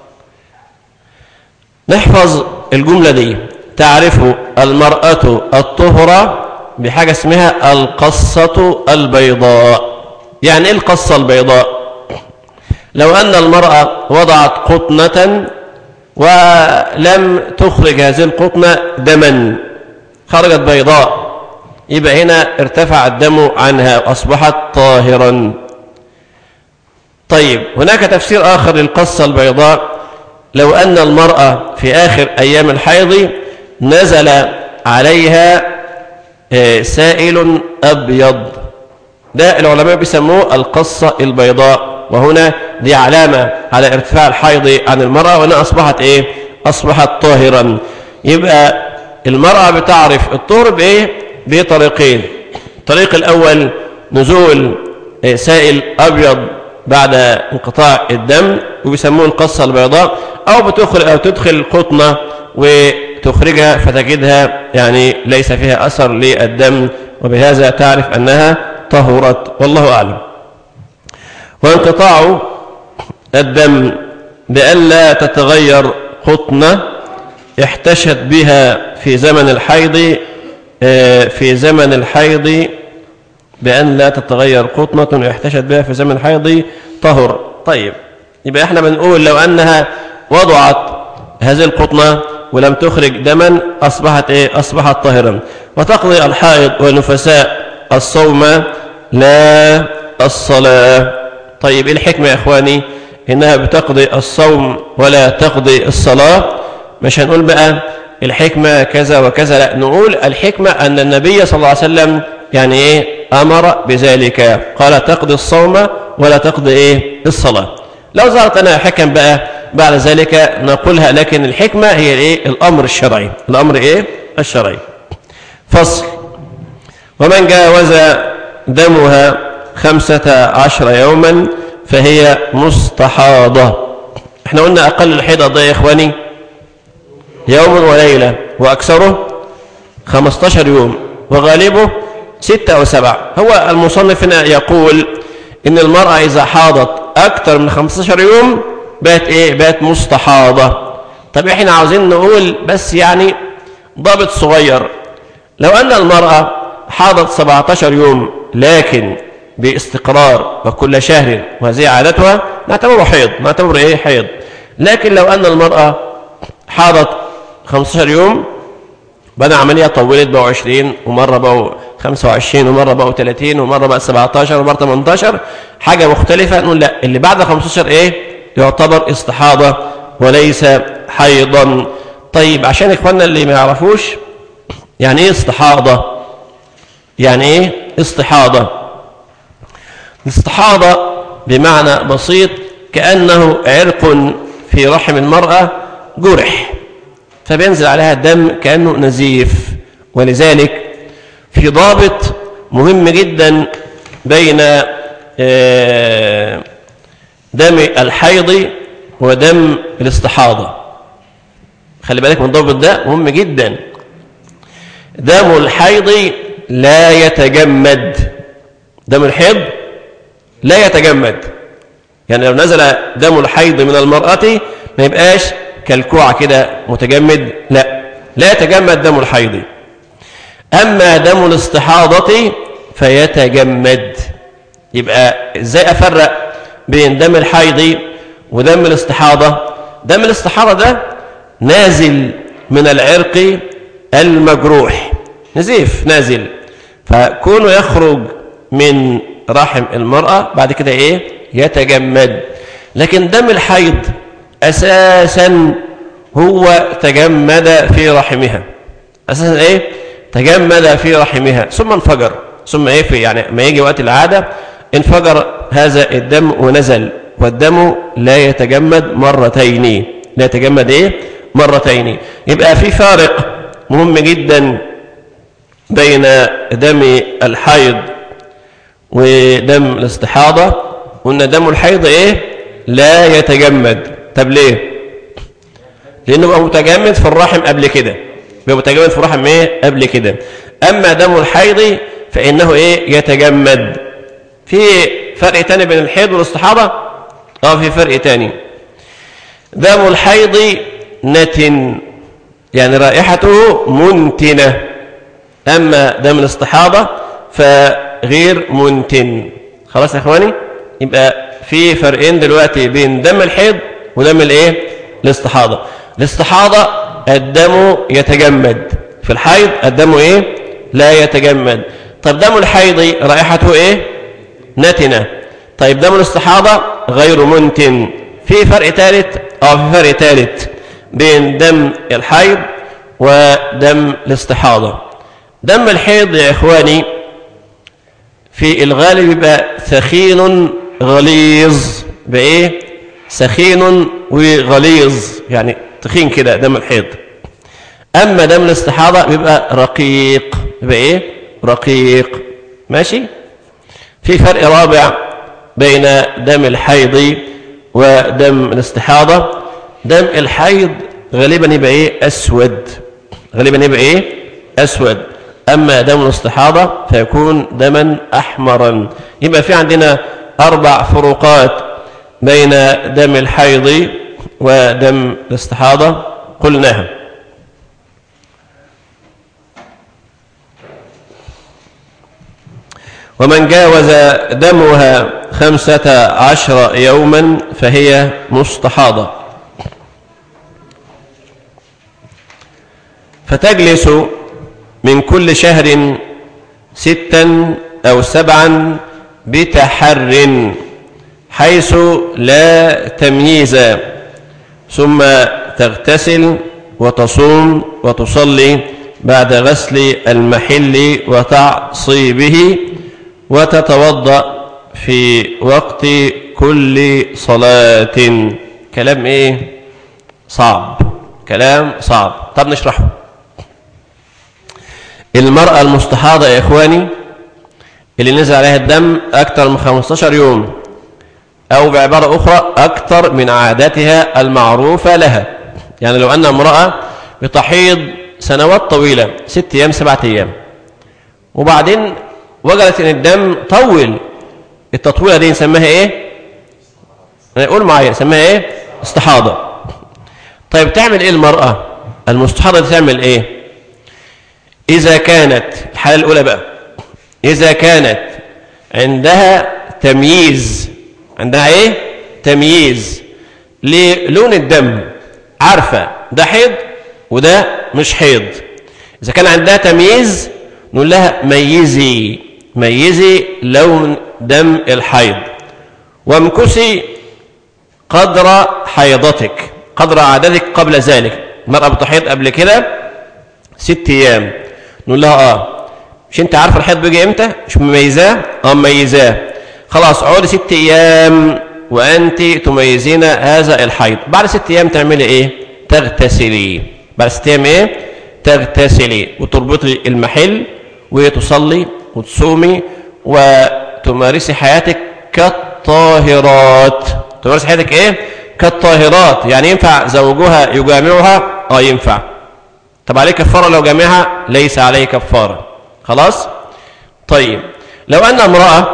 نحفظ الجملة دي، تعرف المرأة الطهر بحاجة اسمها القصة البيضاء. يعني ايه القصة البيضاء؟ لو أن المرأة وضعت قطنة ولم تخرج هذه القطنة دما، خرجت بيضاء، يبقى هنا ارتفع الدم عنها وأصبحت طاهرا. طيب هناك تفسير آخر للقصة البيضاء، لو أن المرأة في آخر أيام الحيض نزل عليها سائل أبيض، ده العلماء بيسموه القصة البيضاء، وهنا دي علامة على ارتفاع الحيض عن المرأة وأنها أصبحت إيه؟ أصبحت طاهرا. يبقى المرأة بتعرف الطهر بإيه؟ بطريقين. الطريق الأول نزول سائل أبيض بعد انقطاع الدم وبيسموه القصة البيضاء، أو بتدخل أو تدخل قطنة وتخرجها فتجدها يعني ليس فيها أثر للدم، وبهذا تعرف أنها طهرت، والله أعلم. وانقطاع الدم بألا تتغير قطنة احتشت بها في زمن الحيض، في زمن الحيض بأن لا تتغير قطنة احتشت بها في زمن الحيض طهر. طيب يبقى احنا بنقول لو أنها وضعت هذه القطنة ولم تخرج دما أصبحت إيه؟ أصبحت طاهرا. وتقضي الحائض والنفساء الصوم لا الصلاة. طيب إيه الحكمة يا إخواني إنها بتقضي الصوم ولا تقضي الصلاة؟ مش هنقول بقى الحكمة كذا وكذا، لا، نقول الحكمة أن النبي صلى الله عليه وسلم يعني إيه؟ أمر بذلك، قال تقضي الصوم ولا تقضي إيه؟ الصلاة. لو ظهرت أنا حكم بقى بعد ذلك نقولها، لكن الحكمة هي إيه؟ الأمر الشرعي، الأمر إيه؟ الشرعي. فصل: ومن جاوز دمها خمسة عشر يوما فهي مستحاضة. احنا قلنا أقل الحيضة ده يا إخواني يوم وليلة، وأكثره خمسة عشر يوم، وغالبه ستة أو سبعة. هو المصنف هنا يقول إن المرأة إذا حاضت أكثر من خمسة عشر يوم بقت إيه؟ بقت مستحاضة. طب إحنا عاوزين نقول بس يعني ضابط صغير، لو أن المرأة حاضت سبعة عشر يوم لكن باستقرار وكل شهر وهذه عادتها نعتبره حيض، نعتبره ايه حيض. لكن لو ان المرأة حاضت خمسة عشر يوم بعد عملية طولت بقوا عشرين ومرة بقوا خمسة وعشرين ومرة بقوا ثلاثين ومرة بقى سبعة عشر ومرة ثمانية عشر حاجة مختلفة، نقول لا اللي بعد خمسة عشر ايه يعتبر استحاضة وليس حيضا. طيب عشان اخواننا اللي ما يعرفوش يعني ايه استحاضة، يعني ايه استحاضة؟ الاستحاضة بمعنى بسيط كأنه عرق في رحم المرأة جرح فبينزل عليها الدم كأنه نزيف. ولذلك في ضابط مهم جدا بين دم الحيض ودم الاستحاضة، خلي بالك من الضابط ده مهم جدا. دم الحيض لا يتجمد، دم الحيض لا يتجمد، يعني لو نزل دم الحيض من المرأة ما يبقاش كالكوعة كده متجمد، لا لا يتجمد دم الحيض. أما دم الاستحاضة فيتجمد. يبقى ازاي أفرق بين دم الحيض ودم الاستحاضة؟ دم الاستحاضة ده نازل من العرق المجروح، نزيف نازل، فكونه يخرج من رحم المرأة بعد كده ايه يتجمد. لكن دم الحيض أساسا هو تجمد في رحمها، أساسا ايه تجمد في رحمها ثم انفجر، ثم ايه في يعني ما يجي وقت العادة انفجر هذا الدم ونزل. والدم لا يتجمد مرتين، لا يتجمد ايه مرتين. يبقى في فارق مهم جدا بين دم الحيض ودم الاستحاضة. قلنا دم الحيض ايه لا يتجمد. طب ليه؟ لانه بقى متجمد في الرحم قبل كده، بقى متجمد في الرحم ايه قبل كده. اما دم الحيض فانه ايه يتجمد. في فرق تاني بين الحيض والاستحاضة؟ اه في فرق تاني. دم الحيض نتن، يعني رائحته منتنة، اما دم الاستحاضة فغير منتن. خلاص يا اخواني؟ يبقى في فرقين دلوقتي بين دم الحيض ودم الايه الاستحاضة. الاستحاضة الدم يتجمد، في الحيض الدم ايه لا يتجمد. طيب دم الحيض رائحته ايه نتنة، طيب دم الاستحاضة غير منتن. في فرق ثالث اه في فرق ثالث بين دم الحيض ودم الاستحاضة. دم الحيض يا اخواني في الغالب يبقى ثخين غليظ، بايه سخين وغليظ، يعني تخين كده دم الحيض. اما دم الاستحاضة بيبقى رقيق، يبقى ايه رقيق. ماشي. في فرق رابع بين دم الحيض ودم الاستحاضة. دم الحيض غالبا يبقى ايه اسود، غالبا يبقى ايه اسود. اما دم الاستحاضة فيكون دما احمرا. يبقى في عندنا اربع فروقات بين دم الحيض ودم الاستحاضة قلناها. ومن جاوز دمها خمسة عشر يوما فهي مستحاضة. فتجلس من كل شهر ستا أو سبعا بتحر حيث لا تمييز، ثم تغتسل وتصوم وتصلي بعد غسل المحل وتعصيبه، وتتوضأ في وقت كل صلاة. كلام ايه صعب، كلام صعب. طب نشرحه. المرأة المستحاضة يا إخواني اللي نزل عليها الدم أكثر من خمسة عشر يوم، أو بعبارة أخرى أكثر من عادتها المعروفة لها. يعني لو أن امرأة بتحيض سنوات طويلة، ست أيام سبعة أيام، وبعدين وجدت أن الدم طول، التطويلة دي نسميها إيه؟ نقول معايا نسميها إيه؟ استحاضة. طيب تعمل إيه المرأة المستحاضة دي؟ تعمل إيه؟ إذا كانت الحالة الأولى بقى، إذا كانت عندها تمييز، عندها ايه؟ تمييز للون الدم، عارفة ده حيض وده مش حيض. إذا كان عندها تمييز نقول لها ميزي ميزي لون دم الحيض، وامكسي قدر حيضتك، قدر عادتك قبل ذلك. المرأة بتحيض قبل كده ست أيام، نقول لها آه مش أنت عارفة الحيض بيجي إمتى؟ مش مميزاه؟ آه مميزاه. خلاص اقعدي ست أيام وأنت تميزين هذا الحيض. بعد ست أيام تعملي إيه؟ تغتسلي. بعد ست أيام إيه؟ تغتسلي وتربطي المحل وتصلي وتصومي وتمارسي حياتك كالطاهرات. تمارسي حياتك إيه؟ كالطاهرات. يعني ينفع زوجها يجامعها؟ آه ينفع. طب عليه كفارة لو جامعها؟ ليس عليه كفارة. خلاص؟ طيب لو أن امرأة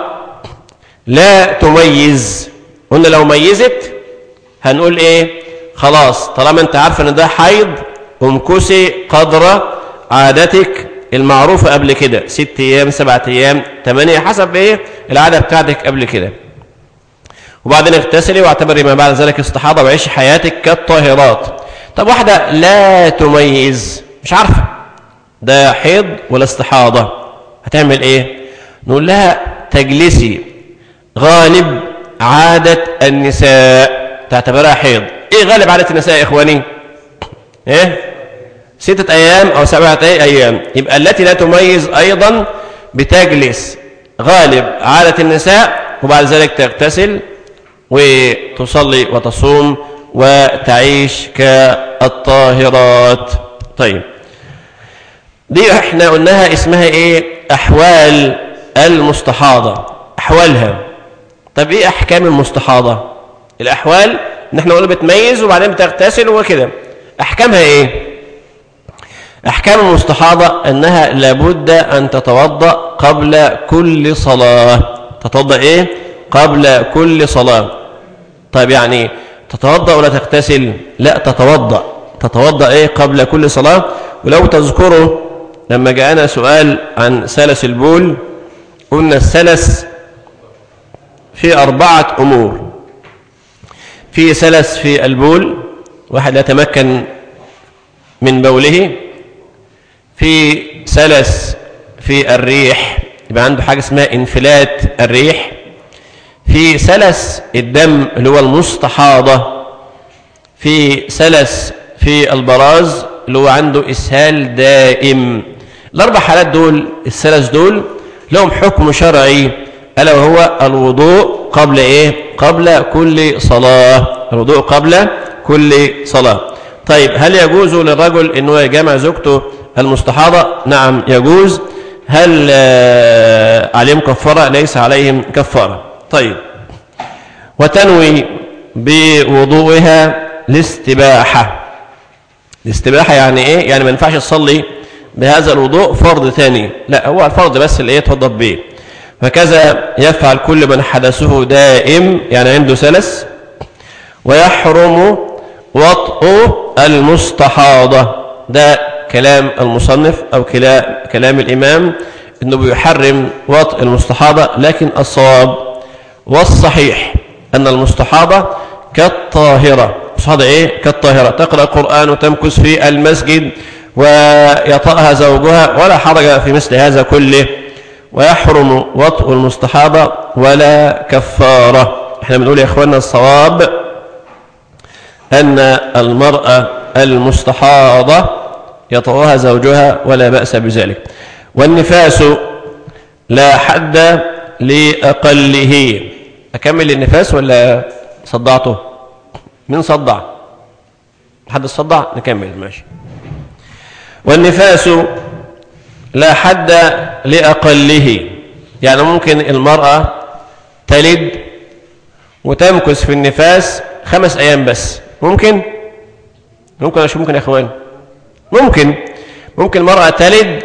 لا تميز، قلنا لو ميزت هنقول إيه؟ خلاص طالما أنت عارفة أن ده حيض امكسي قدر عادتك المعروفة قبل كده، ست أيام سبعة أيام ثمانية حسب إيه العادة بتاعتك قبل كده، وبعدين اغتسلي واعتبري ما بعد ذلك استحاضة وعيشي حياتك كالطاهرات. طب واحدة لا تميز، مش عارفة ده حيض ولا استحاضة، هتعمل إيه؟ نقول لها تجلسي غالب عادة النساء، تعتبرها حيض. إيه غالب عادة النساء يا إخواني؟ إيه؟ ستة أيام أو سبعة أيام. يبقى التي لا تميز أيضا بتجلس غالب عادة النساء وبعد ذلك تغتسل وتصلي وتصوم وتعيش كالطاهرات. طيب دي احنا قلناها اسمها ايه؟ أحوال المستحاضة، أحوالها. طب ايه أحكام المستحاضة؟ الأحوال ان احنا قلنا بتميز وبعدين بتغتسل وكده، أحكامها ايه؟ أحكام المستحاضة أنها لابد أن تتوضأ قبل كل صلاة. تتوضأ إيه؟ قبل كل صلاة. طيب يعني تتوضأ ولا تغتسل؟ لا تتوضأ. تتوضأ إيه؟ قبل كل صلاة. ولو تذكروا لما جاءنا سؤال عن سلس البول قلنا السلس في أربعة أمور. في سلس في البول، واحد لا يتمكن من بوله. في سلس في الريح، يبقى عنده حاجة اسمها انفلات الريح. في سلس الدم اللي هو المستحاضة. في سلس في البراز اللي هو عنده إسهال دائم. الأربع حالات دول، السلس دول لهم حكم شرعي، ألا وهو الوضوء قبل إيه؟ قبل كل صلاة. الوضوء قبل كل صلاة. طيب هل يجوز للرجل أنه يجامع زوجته المستحاضة؟ نعم يجوز. هل عليهم كفارة؟ ليس عليهم كفارة. طيب وتنوي بوضوئها الاستباحة. الاستباحة يعني ايه؟ يعني ما ينفعش تصلي بهذا الوضوء فرض ثاني، لا هو الفرض بس اللي ايه توضب به. فكذا يفعل كل من حدثه دائم، يعني عنده سلس. ويحرم وطء المستحاضة. ده كلام المصنف أو كلام الإمام إنه بيحرم وطء المستحاضة، لكن الصواب والصحيح أن المستحاضة كالطاهرة. المستحاضة إيه؟ كالطاهرة، تقرأ القرآن وتمكث في المسجد ويطأها زوجها ولا حرج في مثل هذا كله. ويحرم وطء المستحاضة ولا كفارة. احنا بنقول يا إخواننا الصواب أن المرأة المستحاضة يطأها زوجها ولا بأس بذلك. والنفاس لا حد لأقله. أكمل النفاس ولا صدعته؟ من صدع؟ حد صدع؟ نكمل ماشي. والنفاس لا حد لأقله، يعني ممكن المرأة تلد وتمكث في النفاس خمس أيام بس. ممكن؟ ممكن مش ممكن يا أخوان؟ ممكن. ممكن المرأة تلد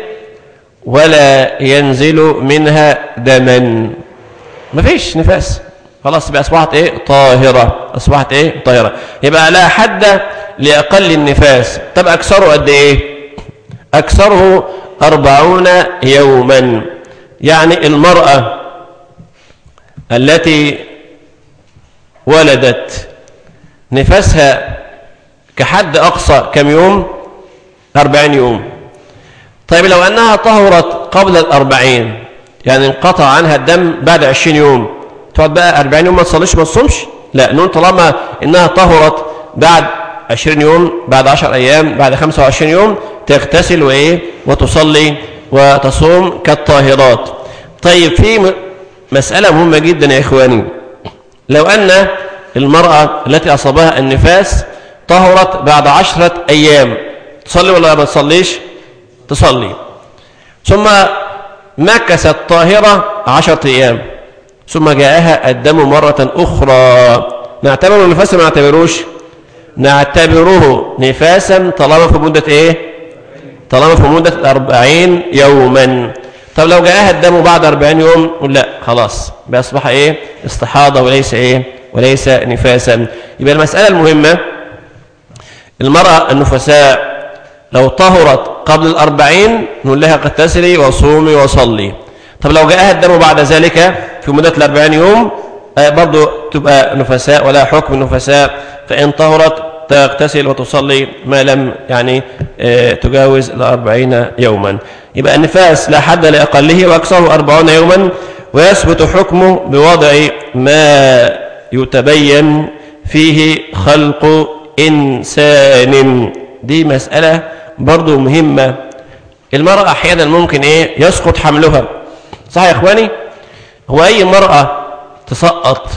ولا ينزل منها دما، مفيش نفاس، خلاص يبقى أصبحت إيه؟ طاهرة. أصبحت إيه؟ طاهرة. يبقى لا حد لأقل النفاس. طب أكثره قد إيه؟ أكثره أربعون يوما. يعني المرأة التي ولدت نفاسها كحد أقصى كم يوم؟ أربعين يوم. طيب لو أنها طهرت قبل الأربعين، يعني انقطع عنها الدم بعد عشرين يوم، تقعد بقى أربعين يوم ما تصليش ما تصومش؟ لا، نقول طالما إنها طهرت بعد عشرين يوم، بعد عشر أيام، بعد خمسة وعشرين يوم، تغتسل وإيه وتصلي وتصوم كالطاهرات. طيب في مسألة مهمة جدا يا إخواني، لو أن المرأة التي أصابها النفاس طهرت بعد عشرة أيام، تصلي ولا ما تصليش؟ تصلي. ثم مكثت طاهرة عشرة أيام، ثم جاءها الدم مرة أخرى، نعتبره نفاسا ما نعتبروش؟ نعتبره نفاسا طالما في مدة إيه؟ طالما في مدة أربعين يوما. طب لو جاءها الدم بعد أربعين يوم، لا خلاص بأصبح إيه؟ استحاضة وليس إيه؟ وليس نفاسا. يبقى المسألة المهمة، المرأة النفساء لو طهرت قبل الأربعين نقول لها اغتسلي وصومي وصلي. طب لو جاءها الدم بعد ذلك في مدة الأربعين يوم برضو تبقى نفساء ولا حكم النفساء، فإن طهرت تغتسل وتصلي ما لم يعني تجاوز الأربعين يوما. يبقى النفاس لا حد لأقله وأكثره أربعون يوما، ويثبت حكمه بوضع ما يتبين فيه خلق إنسان. دي مسألة برضو مهمة. المرأة أحيانا ممكن إيه؟ يسقط حملها، صح يا إخواني؟ هو أي مرأة تسقط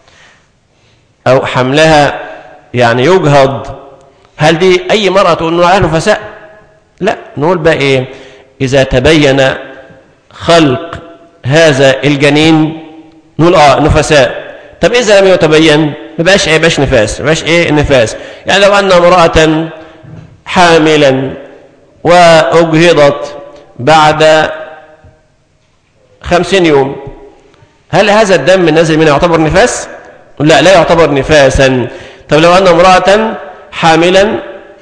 أو حملها يعني يجهض، هل دي أي مرأة تقول إنه أهل نفساء؟ لا، نقول بقى إيه؟ إذا تبين خلق هذا الجنين نقول آه نفساء. طب إذا لم يتبين ما بقاش إيه؟ باش نفاس، ما بقاش إيه النفاس. يعني لو أن امرأة حاملا وأجهضت بعد خمسين يوم، هل هذا الدم النازل منها يعتبر نفاس؟ لا، لا يعتبر نفاسا. طب لو أن امرأة حاملا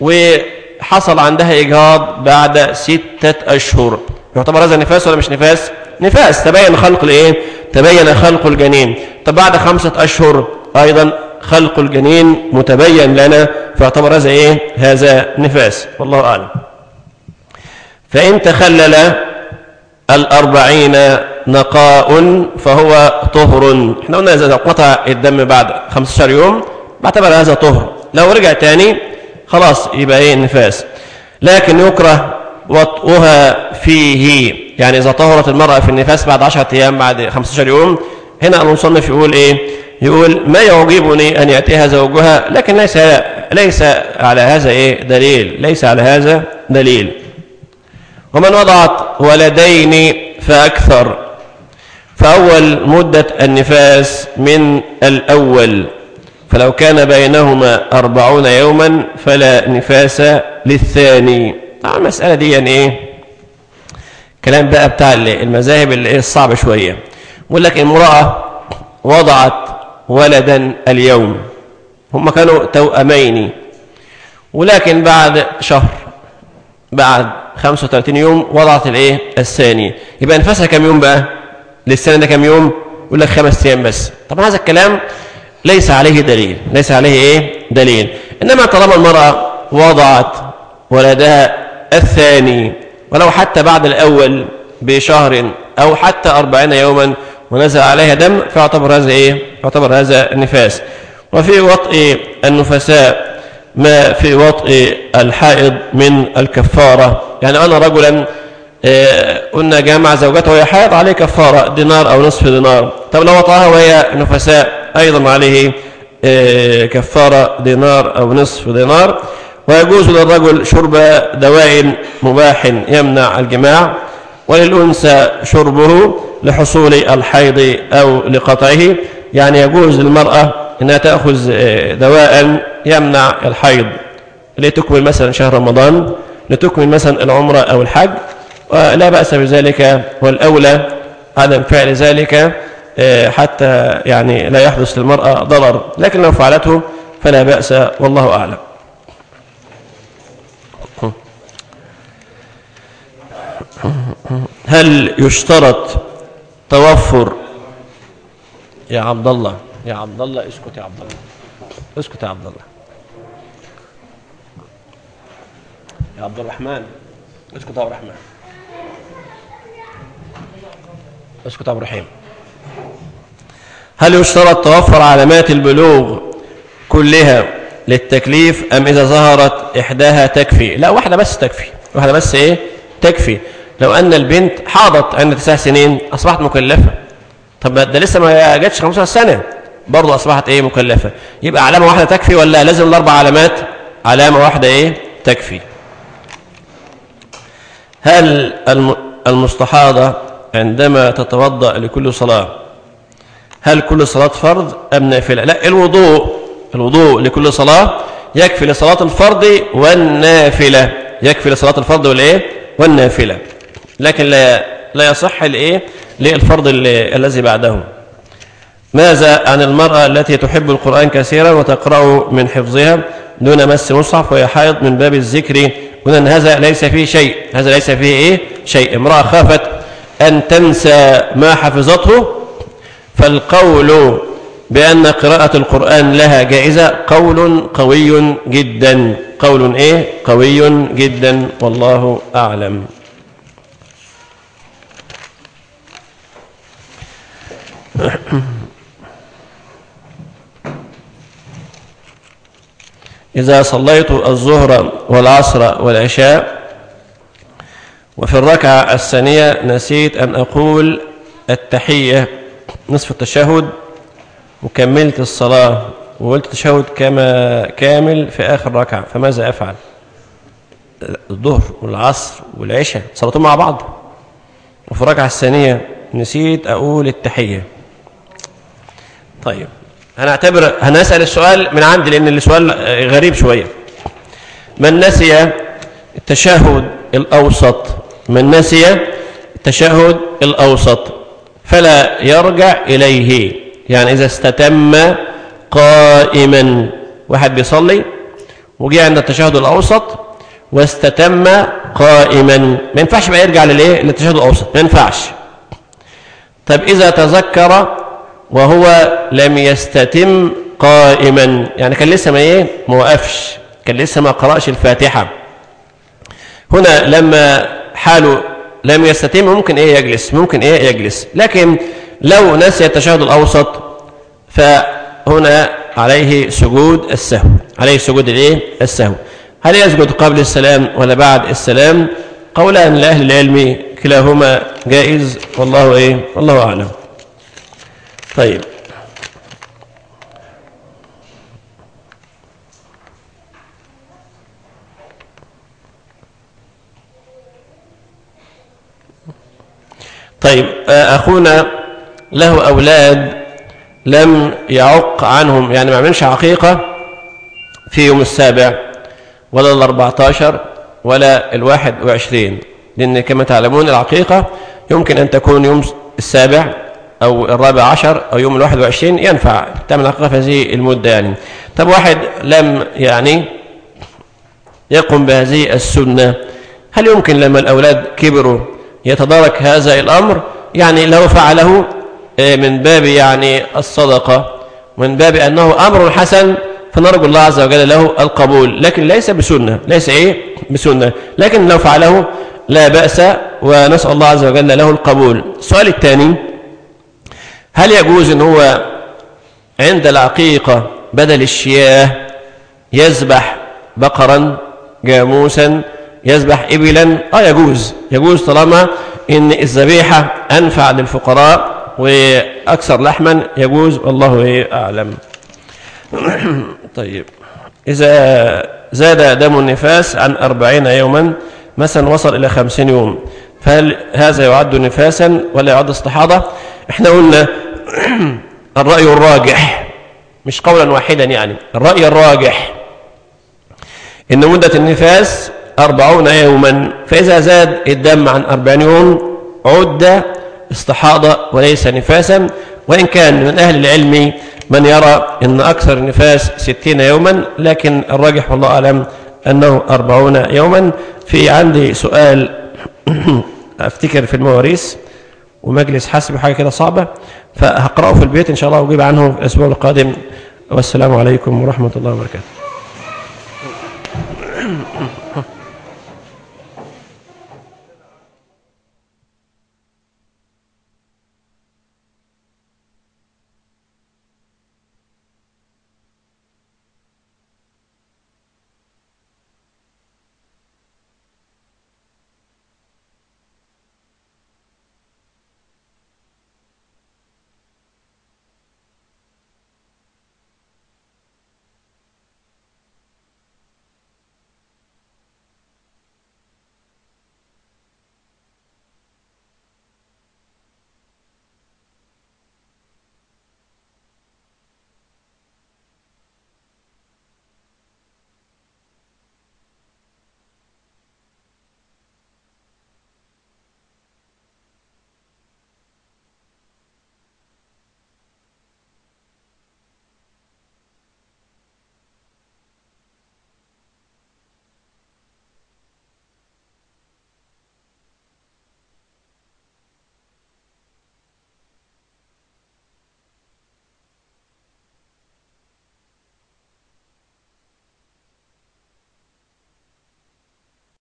وحصل عندها إجهاض بعد ستة أشهر، يعتبر هذا نفاس ولا مش نفاس؟ نفاس، تبين خلق الإيه؟ تبين خلق الجنين. طب بعد خمسة أشهر أيضا خلق الجنين متبين لنا، فيعتبر هذا إيه؟ هذا نفاس، والله أعلم. فإن تخلل الأربعين نقاء فهو طهر. احنا قلنا إذا قطع الدم بعد خمسة عشر يوم بعتبر هذا طهر، لو رجع تاني خلاص يبقى ايه؟ نفاس. لكن يكره وطئها فيه، يعني إذا طهرت المرأة في النفاس بعد عشرة أيام بعد خمسة عشر يوم، هنا المصنف يقول إيه؟ يقول ما يعجبني أن يأتيها زوجها، لكن ليس ليس على هذا إيه؟ دليل، ليس على هذا دليل. ومن وضعت ولدين فأكثر فأول مدة النفاس من الأول، فلو كان بينهما أربعون يوما فلا نفاس للثاني. طبعا المسألة دي يعني إيه؟ كلام بقى بتاع المذاهب اللي الصعب شوية. يقول لك امرأة وضعت ولدا اليوم، هم كانوا توأمين، ولكن بعد شهر بعد خمسة وثلاثين يوم وضعت الايه؟ الثاني، يبقى نفسها كم يوم بقى؟ للسنة ده كم يوم؟ يقول لك خمس ايام بس. طبعا هذا الكلام ليس عليه دليل، ليس عليه ايه؟ دليل. انما طالما المرأة وضعت ولدها الثاني ولو حتى بعد الاول بشهر او حتى أربعين يوما ونزل عليها دم، فيعتبر هذا ايه؟ يعتبر هذا النفاس. وفي وطئ النفساء ما في وطئ الحائض من الكفارة. يعني أنا رجلا قلنا جامع زوجته وهي حائض عليه كفارة دينار أو نصف دينار. طب لو وطأها وهي نفساء أيضا عليه كفارة دينار أو نصف دينار. ويجوز للرجل شرب دواء مباح يمنع الجماع، وللأنثى شربه لحصول الحيض أو لقطعه. يعني يجوز للمرأة أنها تأخذ دواء يمنع الحيض لتكمل مثلا شهر رمضان، لتكمل مثلا العمرة أو الحج، ولا بأس بذلك، والأولى عدم فعل ذلك حتى يعني لا يحدث للمرأة ضرر، لكن لو فعلته فلا بأس، والله أعلم. هل يشترط توفر يا عبد الله يا عبد الله اسكت يا عبد الله اسكت يا عبد الله يا عبد الرحمن اسكت يا عبد الرحمن اسكت يا عبد الرحيم. هل يشترط توفر علامات البلوغ كلها للتكليف أم إذا ظهرت إحداها تكفي؟ لا، واحدة بس تكفي، واحدة بس إيه تكفي. لو أن البنت حاضت عند تسع سنين أصبحت مكلفة. طب ده لسه ما جاتش خمسة عشر سنة برضه أصبحت إيه مكلفة. يبقى علامة واحدة تكفي ولا لازم الأربع علامات؟ علامة واحدة إيه تكفي. هل المستحاضة عندما تتوضأ لكل صلاة هل كل صلاة فرض أم نافلة؟ لا، الوضوء الوضوء لكل صلاة يكفي لصلاة الفرض والنافلة، يكفي لصلاة الفرض والإيه والنافلة، لكن لا لا يصح الإيه للفرض الذي بعده. ماذا عن المرأة التي تحب القرآن كثيرا وتقرأ من حفظها دون مس مصحف وهي حائض من باب الذكر؟ قلنا أن هذا ليس فيه شيء، هذا ليس فيه إيه شيء. امرأة خافت أن تنسى ما حفظته، فالقول بأن قراءة القرآن لها جائزة قول قوي جدا، قول إيه قوي جدا، والله أعلم. إذا صليت الظهر والعصر والعشاء وفي الركعة الثانية نسيت أن أقول التحية نصف التشهد وكملت الصلاة وقلت التشهد كما كامل في آخر ركعة، فماذا أفعل؟ الظهر والعصر والعشاء صلاتهم مع بعض، وفي الركعة الثانية نسيت أقول التحية. طيب هنعتبر هنسأل السؤال من عندي لأن السؤال غريب شوية. من نسي التشهد الأوسط من نسي التشهد الأوسط فلا يرجع إليه، يعني إذا استتم قائما، واحد بيصلي وجاء عند التشهد الأوسط واستتم قائما، ما ينفعش بقى يرجع للإيه للتشهد الأوسط، ما ينفعش. طب إذا تذكر وهو لم يستتم قائما، يعني كان لسه ما ايه ما وقفش، كان لسه ما قرأش الفاتحة، هنا لما حاله لم يستتم ممكن ايه يجلس، ممكن ايه يجلس. لكن لو نسي التشهد الأوسط فهنا عليه سجود السهو، عليه سجود الايه السهو. هل يسجد قبل السلام ولا بعد السلام؟ قولان لأهل العلم كلاهما جائز، والله ايه والله أعلم. طيب طيب أخونا له أولاد لم يعق عنهم، يعني ما عملش عقيقة في يوم السابع ولا الأربعتاشر ولا الواحد وعشرين، لأن كما تعلمون العقيقة يمكن أن تكون يوم السابع أو الرابع عشر أو يوم الواحد وعشرين، ينفع تعمل عقيقة في هذه المدة يعني. طب واحد لم يعني يقوم بهذه السنة، هل يمكن لما الأولاد كبروا يتدارك هذا الأمر؟ يعني لو فعله من باب يعني الصدقة، من باب أنه أمر حسن، فنرجو الله عز وجل له القبول، لكن ليس بسنة، ليس إيه بسنة، لكن لو فعله لا بأس ونسأل الله عز وجل له القبول. السؤال الثاني، هل يجوز أن هو عند العقيقة بدل الشياه يذبح بقرا جاموسا، يذبح إبلا؟ آه يجوز، يجوز طالما إن الذبيحة أنفع للفقراء وأكثر لحما، يجوز، والله أعلم. طيب إذا زاد دم النفاس عن أربعين يوما مثلا وصل إلى خمسين يوم، فهل هذا يعد نفاسا ولا يعد استحاضة؟ احنا قلنا الرأي الراجح، مش قولا واحدا يعني، الرأي الراجح إن مدة النفاس أربعون يوما، فإذا زاد الدم عن أربعين يوم عد استحاضة وليس نفاسا، وإن كان من أهل العلم من يرى أن أكثر النفاس ستين يوما، لكن الراجح والله أعلم أنه أربعون يوما. في عندي سؤال أفتكر في المواريث ومجلس حسب حاجة كده صعبة، فهقرأه في البيت إن شاء الله وأجيب عنه في الأسبوع القادم. والسلام عليكم ورحمة الله وبركاته.